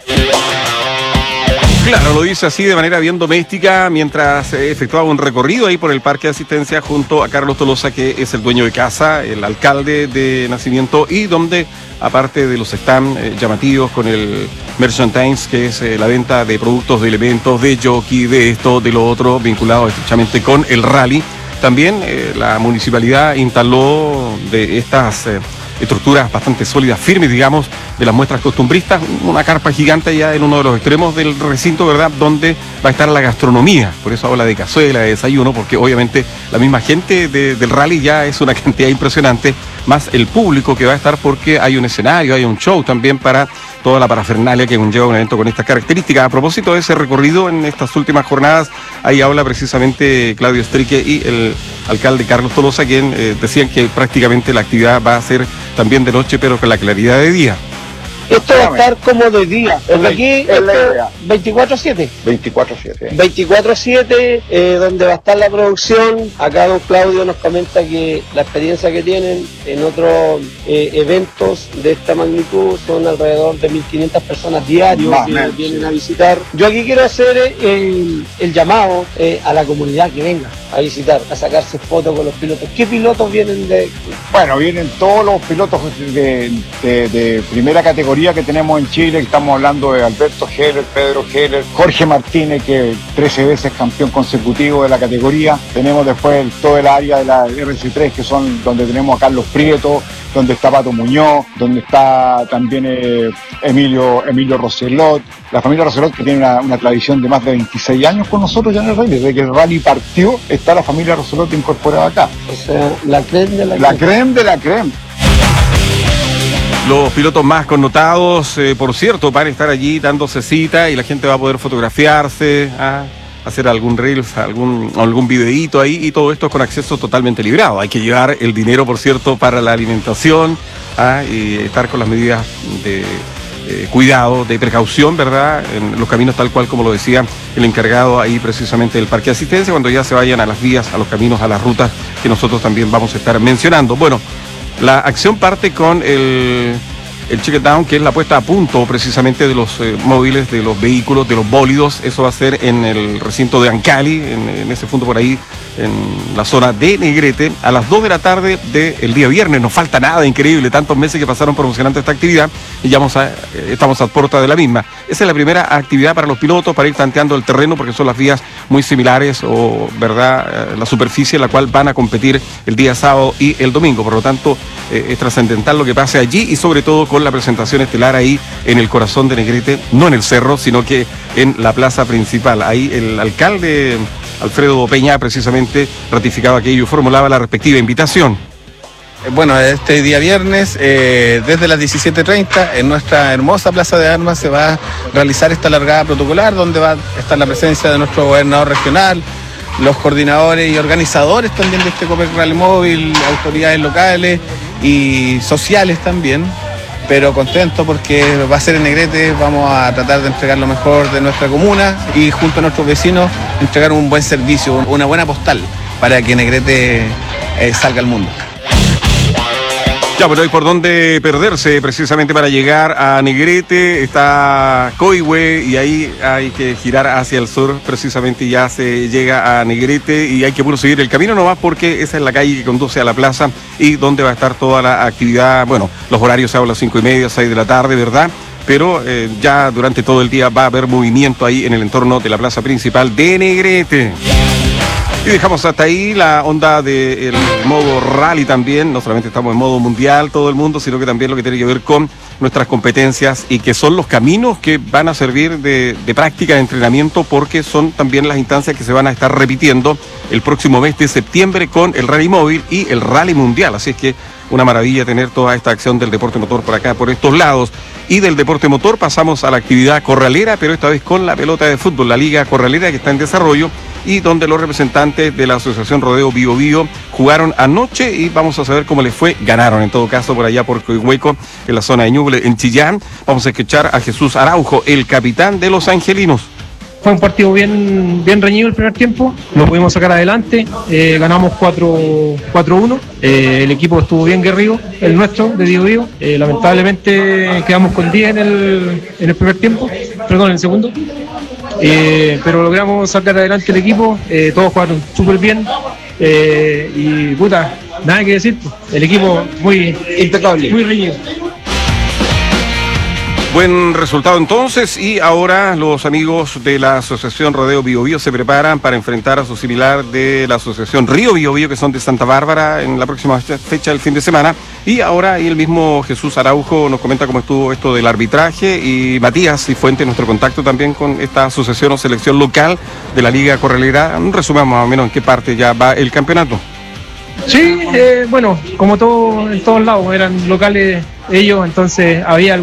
Claro, lo dice así de manera bien doméstica mientras efectuaba un recorrido ahí por el parque de asistencia junto a Carlos Tolosa, que es el dueño de casa, el alcalde de Nacimiento, y donde, aparte de los stands llamativos con el Merchandise, que es la venta de productos, de elementos, de jockey, de esto, de lo otro, vinculado estrechamente con el rally, también la municipalidad instaló de estas estructuras bastante sólidas, firmes, digamos, de las muestras costumbristas, una carpa gigante ya en uno de los extremos del recinto, ¿verdad?, donde va a estar la gastronomía. Por eso habla de cazuela, de desayuno, porque obviamente la misma gente del rally ya es una cantidad impresionante, más el público que va a estar, porque hay un escenario, hay un show también para toda la parafernalia que conlleva un evento con estas características. A propósito de ese recorrido en estas últimas jornadas, ahí habla precisamente Claudio Estrique y el alcalde Carlos Tolosa, quien decían que prácticamente la actividad va a ser también de noche, pero con la claridad de día. Esto va a estar como de día. Desde aquí, 24/7. 24/7. 24/7, donde va a estar la producción. Acá don Claudio nos comenta que la experiencia que tienen en otros eventos de esta magnitud son alrededor de 1.500 personas diarios que vienen a visitar. Yo aquí quiero hacer el llamado a la comunidad que venga a visitar, a sacarse fotos con los pilotos. ¿Qué pilotos vienen de...? Bueno, vienen todos los pilotos de primera categoría que tenemos en Chile. Estamos hablando de Alberto Heller, Pedro Heller, Jorge Martínez, que 13 veces campeón consecutivo de la categoría. Tenemos después todo el área de la RC3, que son donde tenemos a Carlos Prieto, donde está Pato Muñoz, donde está también Emilio Roselot. La familia Roselot, que tiene una tradición de más de 26 años con nosotros ya en el rally. Desde que el rally partió, está la familia Roselot incorporada acá. O sea, la crème de la crème. La crème de la crème. Los pilotos más connotados, por cierto, van a estar allí dándose cita y la gente va a poder fotografiarse, hacer algún reel, algún videíto ahí, y todo esto con acceso totalmente librado. Hay que llevar el dinero, por cierto, para la alimentación, y estar con las medidas de cuidado, de precaución, ¿verdad?, en los caminos, tal cual como lo decía el encargado ahí precisamente del parque de asistencia, cuando ya se vayan a las vías, a los caminos, a las rutas que nosotros también vamos a estar mencionando. Bueno, la acción parte con el check down, que es la puesta a punto precisamente de los móviles, de los vehículos, de los bólidos. Eso va a ser en el recinto de Ancali, en ese punto por ahí, en la zona de Negrete, a las 2 de la tarde del día viernes. No falta nada, increíble, tantos meses que pasaron promocionando esta actividad y ya estamos a puerta de la misma. Esa es la primera actividad para los pilotos, para ir tanteando el terreno, porque son las vías muy similares, o verdad, la superficie en la cual van a competir el día sábado y el domingo. Por lo tanto, es trascendental lo que pase allí, y sobre todo con la presentación estelar ahí en el corazón de Negrete, no en el cerro, sino que en la plaza principal. Ahí el alcalde Alfredo Peña precisamente ratificaba aquello y formulaba la respectiva invitación. Bueno, este día viernes, desde las 17:30, en nuestra hermosa Plaza de Armas se va a realizar esta largada protocolar, donde va a estar la presencia de nuestro gobernador regional, los coordinadores y organizadores también de este Copec Rally Móvil, autoridades locales y sociales también, pero contento porque va a ser en Negrete, vamos a tratar de entregar lo mejor de nuestra comuna y junto a nuestros vecinos entregar un buen servicio, una buena postal para que Negrete salga al mundo. Ya, pero hay por dónde perderse precisamente para llegar a Negrete, está Coihue y ahí hay que girar hacia el sur, precisamente ya se llega a Negrete y hay que puro seguir el camino nomás porque esa es la calle que conduce a la plaza y donde va a estar toda la actividad. Bueno, los horarios se hablan 5:30, 6 de la tarde, ¿verdad? Pero ya durante todo el día va a haber movimiento ahí en el entorno de la plaza principal de Negrete. Y dejamos hasta ahí la onda del modo rally también. No solamente estamos en modo mundial todo el mundo, sino que también lo que tiene que ver con nuestras competencias y que son los caminos que van a servir de práctica, de entrenamiento, porque son también las instancias que se van a estar repitiendo el próximo mes de septiembre con el rally móvil y el rally mundial. Así es que una maravilla tener toda esta acción del deporte motor por acá, por estos lados. Y del deporte motor pasamos a la actividad corralera, pero esta vez con la pelota de fútbol, la Liga Corralera que está en desarrollo y donde los representantes de la Asociación Rodeo Bio Bio jugaron anoche y vamos a saber cómo les fue. Ganaron en todo caso por allá por Coihueco, en la zona de Ñuble, en Chillán. Vamos a escuchar a Jesús Araujo, el capitán de los angelinos. Fue un partido bien reñido el primer tiempo, lo pudimos sacar adelante, ganamos 4-1, el equipo estuvo bien guerrido, el nuestro de Bio Bio, lamentablemente quedamos con 10 en el primer tiempo, perdón, en el segundo, pero logramos sacar adelante el equipo, todos jugaron súper bien y puta, nada que decir, el equipo muy impecable, muy reñido. Buen resultado entonces y ahora los amigos de la Asociación Rodeo Bio Bio se preparan para enfrentar a su similar de la Asociación Río Bio Bio que son de Santa Bárbara en la próxima fecha del fin de semana y ahora ahí el mismo Jesús Araujo nos comenta cómo estuvo esto del arbitraje y Matías Cifuentes, nuestro contacto también con esta asociación o selección local de la Liga Corralera. Un resumen más o menos en qué parte ya va el campeonato. Sí, bueno, como todo en todos lados eran locales ellos, entonces había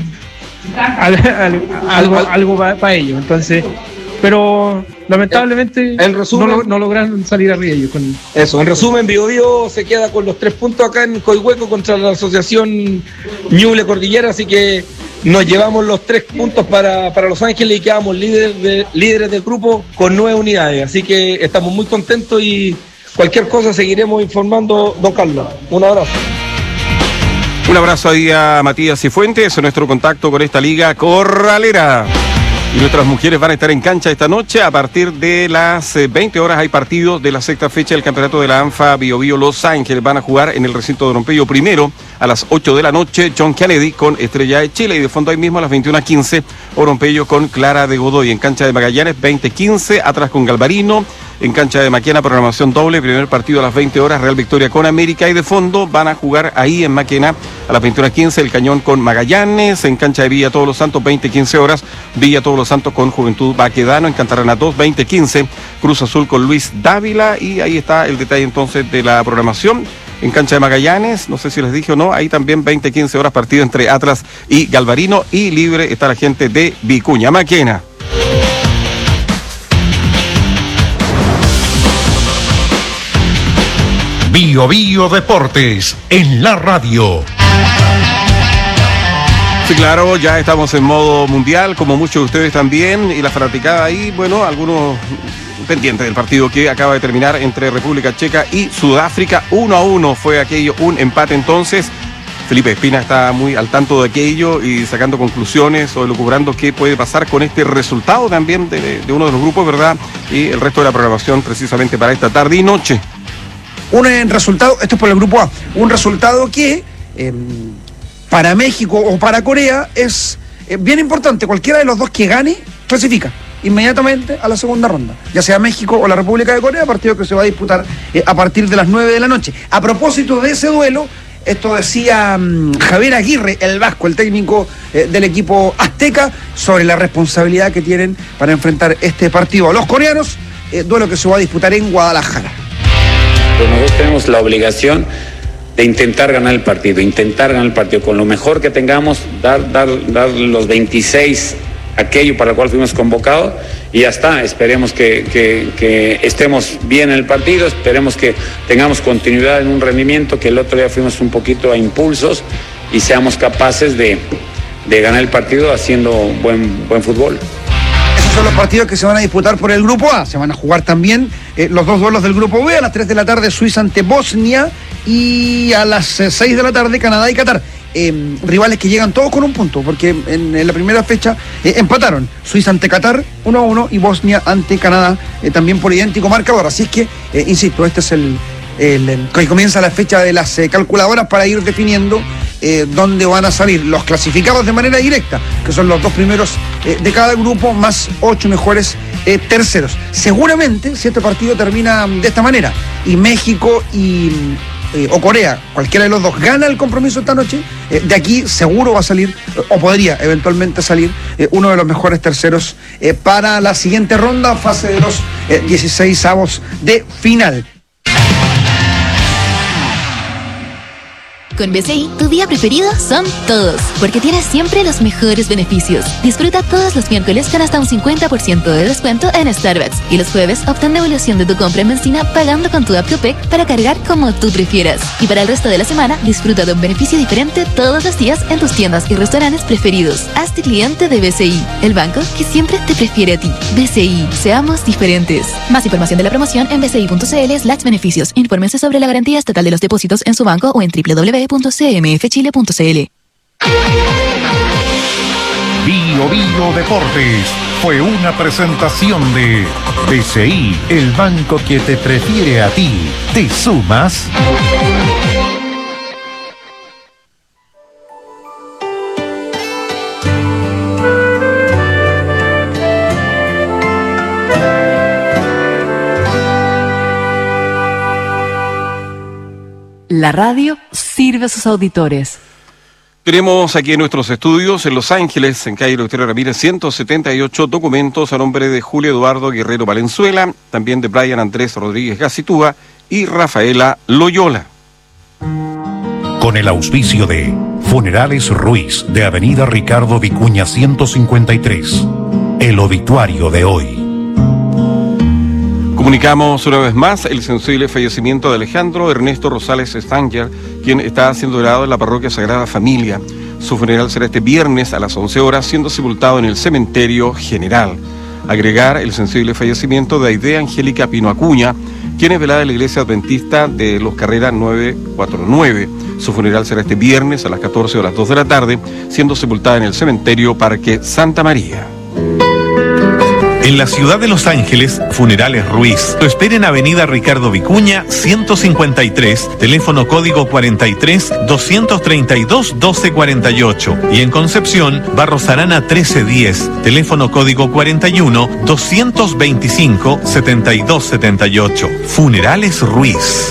algo para ellos, entonces, pero lamentablemente en resumen, no lograron salir arriba ellos con eso. En resumen, Bio Bio se queda con los 3 puntos acá en Coihueco contra la asociación Ñuble Cordillera, así que nos llevamos los 3 puntos para Los Ángeles y quedamos líderes del grupo con 9 unidades, así que estamos muy contentos y cualquier cosa seguiremos informando, don Carlos. Un abrazo. Un abrazo ahí a Matías Cifuentes, nuestro contacto con esta Liga Corralera. Y nuestras mujeres van a estar en cancha esta noche. A partir de las 20 horas hay partidos de la 6ª fecha del campeonato de la ANFA Bio Bio Los Ángeles. Van a jugar en el recinto de Oropello primero a las 8 de la noche John Kennedy con Estrella de Chile. Y de fondo ahí mismo a las 21:15 Oropello con Clara de Godoy. En cancha de Magallanes 20:15 Atlas con Galvarino. En cancha de Maquena, programación doble, primer partido a las 20 horas, Real Victoria con América, y de fondo van a jugar ahí en Maquena a las 21:15 el Cañón con Magallanes, en cancha de Villa Todos los Santos, 20:15 horas, Villa Todos los Santos con Juventud Baquedano, en Cantarana 2, 20:15, Cruz Azul con Luis Dávila, y ahí está el detalle entonces de la programación. En cancha de Magallanes, no sé si les dije o no, ahí también 20:15 horas, partido entre Atlas y Galvarino, y libre está la gente de Vicuña Maquena. Bio Bio Deportes en la radio. Sí, claro, ya estamos en modo mundial, como muchos de ustedes también, y la fanaticada ahí, bueno, algunos pendientes del partido que acaba de terminar entre República Checa y Sudáfrica. 1-1 fue aquello, un empate entonces. Felipe Espina está muy al tanto de aquello y sacando conclusiones o elucubrando qué puede pasar con este resultado también de uno de los grupos, ¿verdad? Y el resto de la programación precisamente para esta tarde y noche. Un resultado, esto es por el grupo A, un resultado que para México o para Corea es bien importante. Cualquiera de los dos que gane, clasifica inmediatamente a la segunda ronda, ya sea México o la República de Corea, partido que se va a disputar a partir de las 9 de la noche. A propósito de ese duelo, esto decía Javier Aguirre, el vasco, el técnico del equipo azteca, sobre la responsabilidad que tienen para enfrentar este partido a los coreanos, duelo que se va a disputar en Guadalajara. Nosotros tenemos la obligación intentar ganar el partido, con lo mejor que tengamos, dar los 26, aquello para el cual fuimos convocados, y ya está. Esperemos que estemos bien en el partido, esperemos que tengamos continuidad en un rendimiento, que el otro día fuimos un poquito a impulsos y seamos capaces de ganar el partido haciendo buen fútbol. Esos son los partidos que se van a disputar por el Grupo A. Se van a jugar también los dos duelos del Grupo B. A las 3 de la tarde Suiza ante Bosnia, y a las 6 de la tarde Canadá y Qatar. Rivales que llegan todos con un punto, porque en la primera fecha empataron. Suiza ante Qatar 1-1 y Bosnia ante Canadá también por idéntico marcador. Así es que, insisto, este es que comienza la fecha de las calculadoras para ir definiendo dónde van a salir los clasificados de manera directa, que son los dos primeros de cada grupo, más 8 mejores terceros. Seguramente, si este partido termina de esta manera, y México o Corea, cualquiera de los dos, gana el compromiso esta noche, de aquí seguro va a salir, o podría eventualmente salir, uno de los mejores terceros para la siguiente ronda, fase de los 16avos de final. Con BCI, tu día preferido son todos, porque tienes siempre los mejores beneficios. Disfruta todos los miércoles con hasta un 50% de descuento en Starbucks, y los jueves obtén devolución de tu compra en benzina pagando con tu app Copec para cargar como tú prefieras. Y para el resto de la semana, disfruta de un beneficio diferente todos los días en tus tiendas y restaurantes preferidos. Hazte cliente de BCI, el banco que siempre te prefiere a ti. BCI, seamos diferentes. Más información de la promoción en bci.cl/beneficios. Infórmense sobre la garantía estatal de los depósitos en su banco o en www.cmfchile.cl. Bio Bio Deportes fue una presentación de BCI, el banco que te prefiere a ti. ¿Te sumas? La radio sirve a sus auditores. Tenemos aquí en nuestros estudios en Los Ángeles, en calle Eleuterio Ramírez 178, documentos a nombre de Julio Eduardo Guerrero Valenzuela, también de Brian Andrés Rodríguez Gacitúa y Rafaela Loyola. Con el auspicio de Funerales Ruiz, de Avenida Ricardo Vicuña 153. El obituario de hoy. Comunicamos una vez más el sensible fallecimiento de Alejandro Ernesto Rosales Stanger, quien está siendo velado en la parroquia Sagrada Familia. Su funeral será este viernes a las 11 horas, siendo sepultado en el cementerio general. Agregar el sensible fallecimiento de Aide Angélica Pino Acuña, quien es velada en la iglesia adventista de Los Carreras 949. Su funeral será este viernes a las 14 horas 2 de la tarde, siendo sepultada en el cementerio Parque Santa María. En la ciudad de Los Ángeles, Funerales Ruiz. Lo espera en Avenida Ricardo Vicuña 153, teléfono código 43-232-1248. Y en Concepción, Barros Arana 1310, teléfono código 41-225-7278. Funerales Ruiz.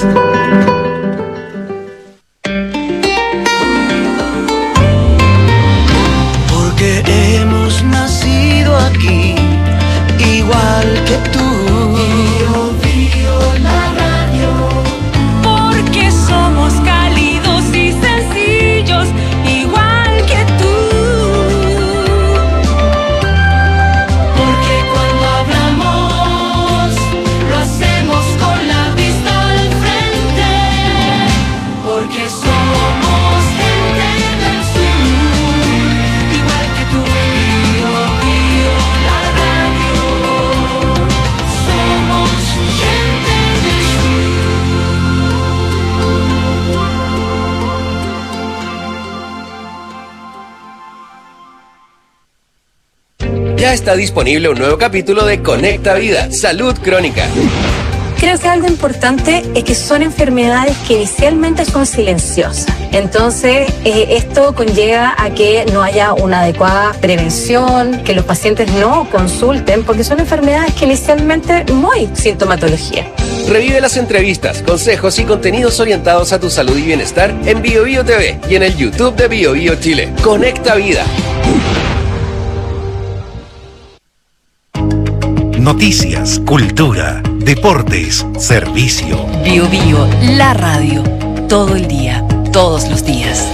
Porque hemos nacido aquí, igual que tú. Bio, Bio, la radio. Porque somos cálidos y sencillos, igual que tú. Porque cuando hablamos, lo hacemos con la vista al frente. Porque somos gente del sur, igual que tú. Bio, Bio, la radio. Somos gente del sur. Ya está disponible un nuevo capítulo de Conecta Vida, Salud Crónica. Creo que algo importante es que son enfermedades que inicialmente son silenciosas. Entonces, esto conlleva a que no haya una adecuada prevención, que los pacientes no consulten, porque son enfermedades que inicialmente no hay sintomatología. Revive las entrevistas, consejos y contenidos orientados a tu salud y bienestar en Bio Bio TV y en el YouTube de Bio Bio Chile. Conecta Vida. Noticias, cultura, deportes, servicio. Bio Bio, la radio. todo el día, todos los días.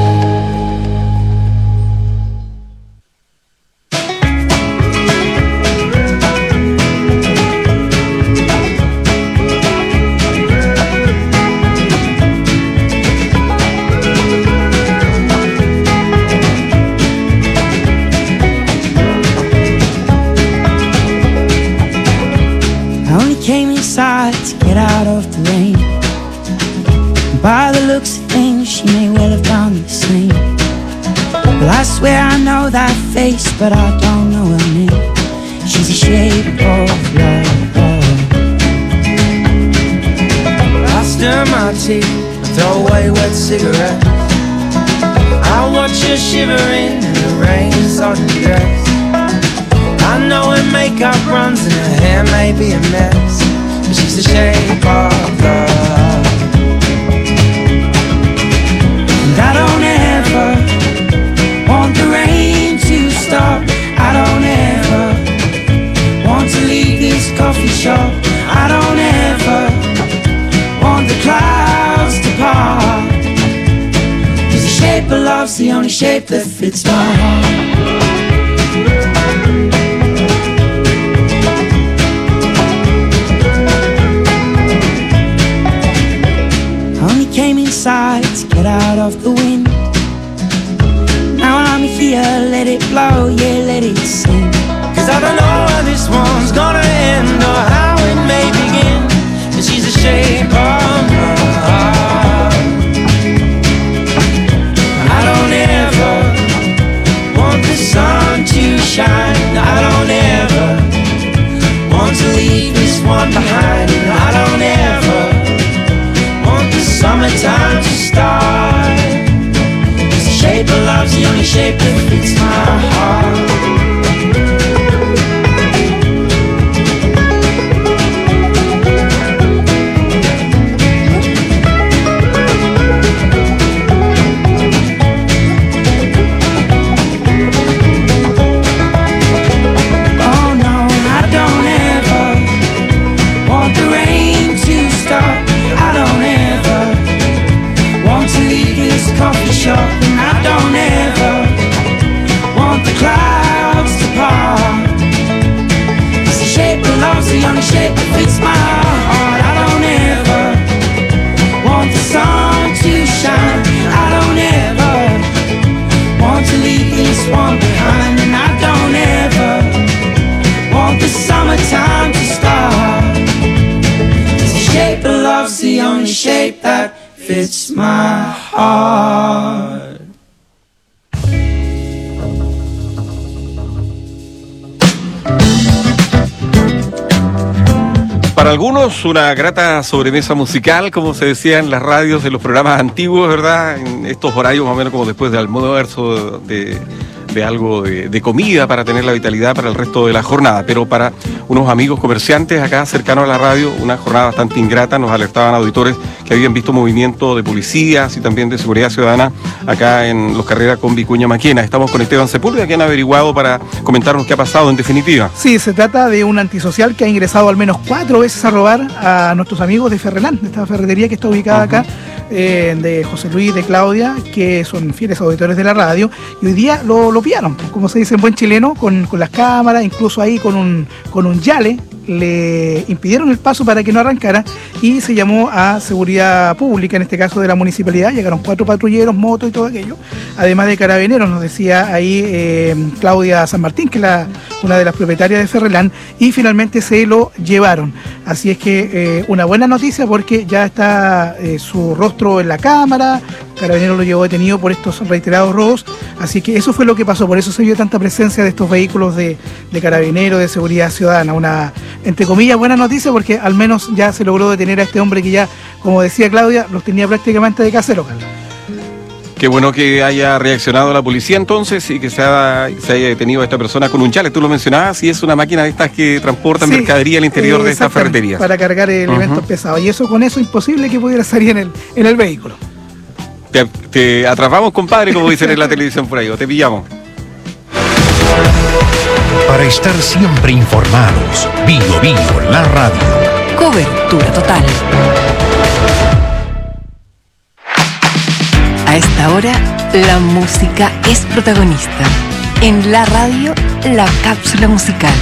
To get out of the rain. By the looks of things, she may well have done the same. Well, I swear I know that face, but I don't know her name. She's a shape of love. I stir my tea, I throw away wet cigarettes. I watch her shivering in the rain, sodden dress. I know her makeup runs and her hair may be a mess. She's the shape of love. And I don't ever want the rain to stop. I don't ever want to leave this coffee shop. I don't ever want the clouds to part. 'Cause the shape of love's the only shape that fits my heart. Came inside to get out of the wind. Now I'm here, let it blow, yeah, let it sing. 'Cause I don't know how this one's gonna end or how it may begin. But she's the shape of love. I don't ever want the sun to shine. I don't ever want to leave this one behind. And I don't ever summertime to start. 'Cause the shape of love's the only shape that fits my heart. Oh no, I don't ever want the rain to stop. I don't ever want to leave this coffee shop. And I don't ever want the clouds to part. 'Cause the shape of love's the only shape that fits my heart. I don't ever want the sun to shine. I don't ever want to leave this one behind. And I don't ever want the summertime to start. 'Cause the shape of love's the only shape that fits my heart. Para algunos, una grata sobremesa musical, como se decía en las radios, en los programas antiguos, ¿verdad? En estos horarios más o menos como después del almuerzo, de algo de comida para tener la vitalidad para el resto de la jornada. Pero para unos amigos comerciantes acá cercanos a la radio, una jornada bastante ingrata. Nos alertaban auditores que habían visto movimiento de policías y también de seguridad ciudadana acá en Los Carreras con Vicuña Maquena. Estamos con Esteban Sepúlveda, que han averiguado para comentarnos qué ha pasado en definitiva. Sí, se trata de un antisocial que ha ingresado al menos 4 veces a robar a nuestros amigos de Ferrelán, de esta ferretería que está ubicada acá, de José Luis, de Claudia, que son fieles auditores de la radio, y hoy día lo pillaron, como se dice en buen chileno, con las cámaras, incluso ahí con un yale, le impidieron el paso para que no arrancara y se llamó a seguridad pública, en este caso de la municipalidad. Llegaron 4 patrulleros, motos y todo aquello, además de carabineros, nos decía ahí Claudia San Martín, que es una de las propietarias de Ferrelán, y finalmente se lo llevaron. Así es que una buena noticia, porque ya está su rostro en la cámara. Carabineros lo llevó detenido por estos reiterados robos, así que eso fue lo que pasó, por eso se vio tanta presencia de estos vehículos de Carabineros, de seguridad ciudadana. Una, entre comillas, buena noticia, porque al menos ya se logró detener a este hombre que ya, como decía Claudia, los tenía prácticamente de casero. Qué bueno que haya reaccionado la policía entonces y que se haya detenido a esta persona con un chale. Tú lo mencionabas, y es una máquina de estas que transportan mercadería al interior de estas ferreterías. Para cargar elementos pesados, y eso con eso imposible que pudiera salir en el vehículo. Te atrapamos, compadre, como dicen en la televisión por ahí, o te pillamos. Para estar siempre informados, Bio, la radio. Cobertura total. A esta hora, la música es protagonista. En la radio, la cápsula musical.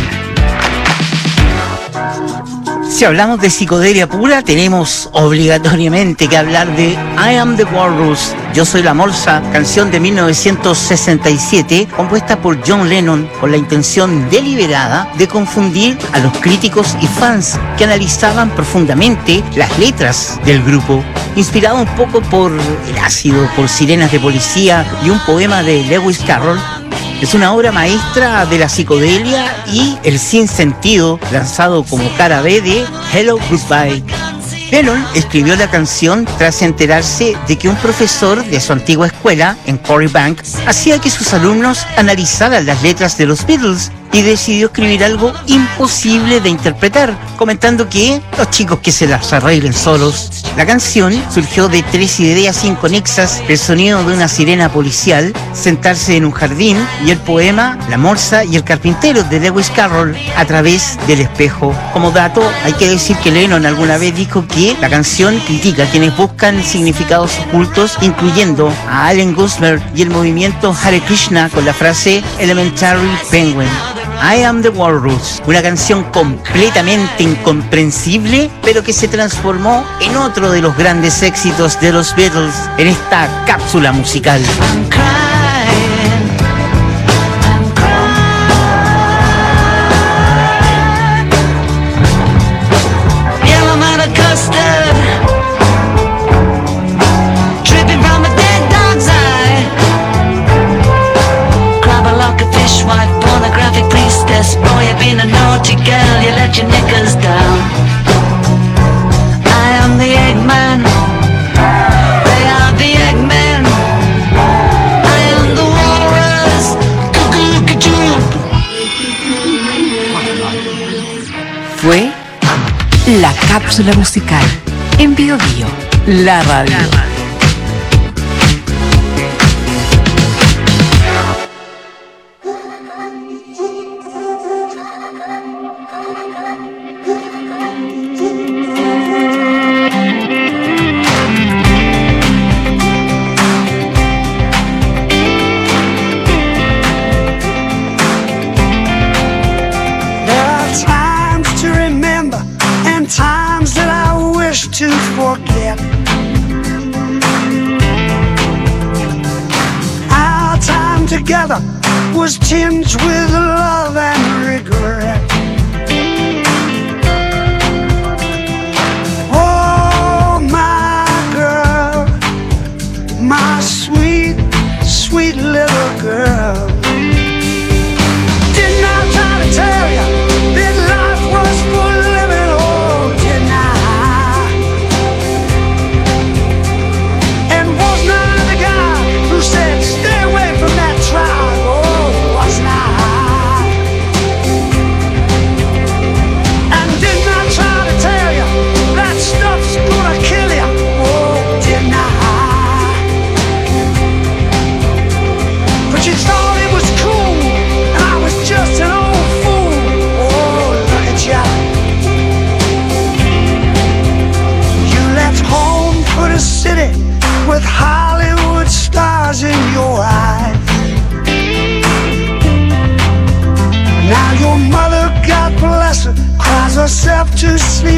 Si hablamos de psicodelia pura, tenemos obligatoriamente que hablar de I Am the Walrus, Yo Soy la Morsa, canción de 1967, compuesta por John Lennon con la intención deliberada de confundir a los críticos y fans que analizaban profundamente las letras del grupo. Inspirado un poco por el ácido, por sirenas de policía y un poema de Lewis Carroll, es una obra maestra de la psicodelia y el sinsentido, lanzado como cara B de Hello Goodbye. Lennon escribió la canción tras enterarse de que un profesor de su antigua escuela, en Corey Bank, hacía que sus alumnos analizaran las letras de los Beatles y decidió escribir algo imposible de interpretar, comentando que los chicos que se las arreglen solos. La canción surgió de 3 ideas inconexas: el sonido de una sirena policial, sentarse en un jardín, y el poema La Morsa y el Carpintero de Lewis Carroll, a través del espejo. Como dato, hay que decir que Lennon alguna vez dijo que la canción critica a quienes buscan significados ocultos, incluyendo a Allen Gusmer y el movimiento Hare Krishna, con la frase Elementary Penguin. I Am the Walrus, una canción completamente incomprensible, pero que se transformó en otro de los grandes éxitos de los Beatles en esta cápsula musical. Boy, you've been a naughty girl, you let your knickers down. I am the Eggman, they are the Eggmen. I am the walrus, Fue la cápsula musical en Bio Bio, la radio. To forget our time together was tinged with love and regret. Oh, my girl, my sweet, sweet little girl. Didn't I try to tell you that life was for living? Oh, didn't I? Who said stay away from that tribe? Oh, wasn't I? And didn't I try to tell you that stuff's gonna kill you? Oh, didn't I? But you thought it was cool, and I was just an old fool. Oh, look at ya. You left home for the city with Hollywood stars in your eyes. Now your mother, God bless her, cries herself to sleep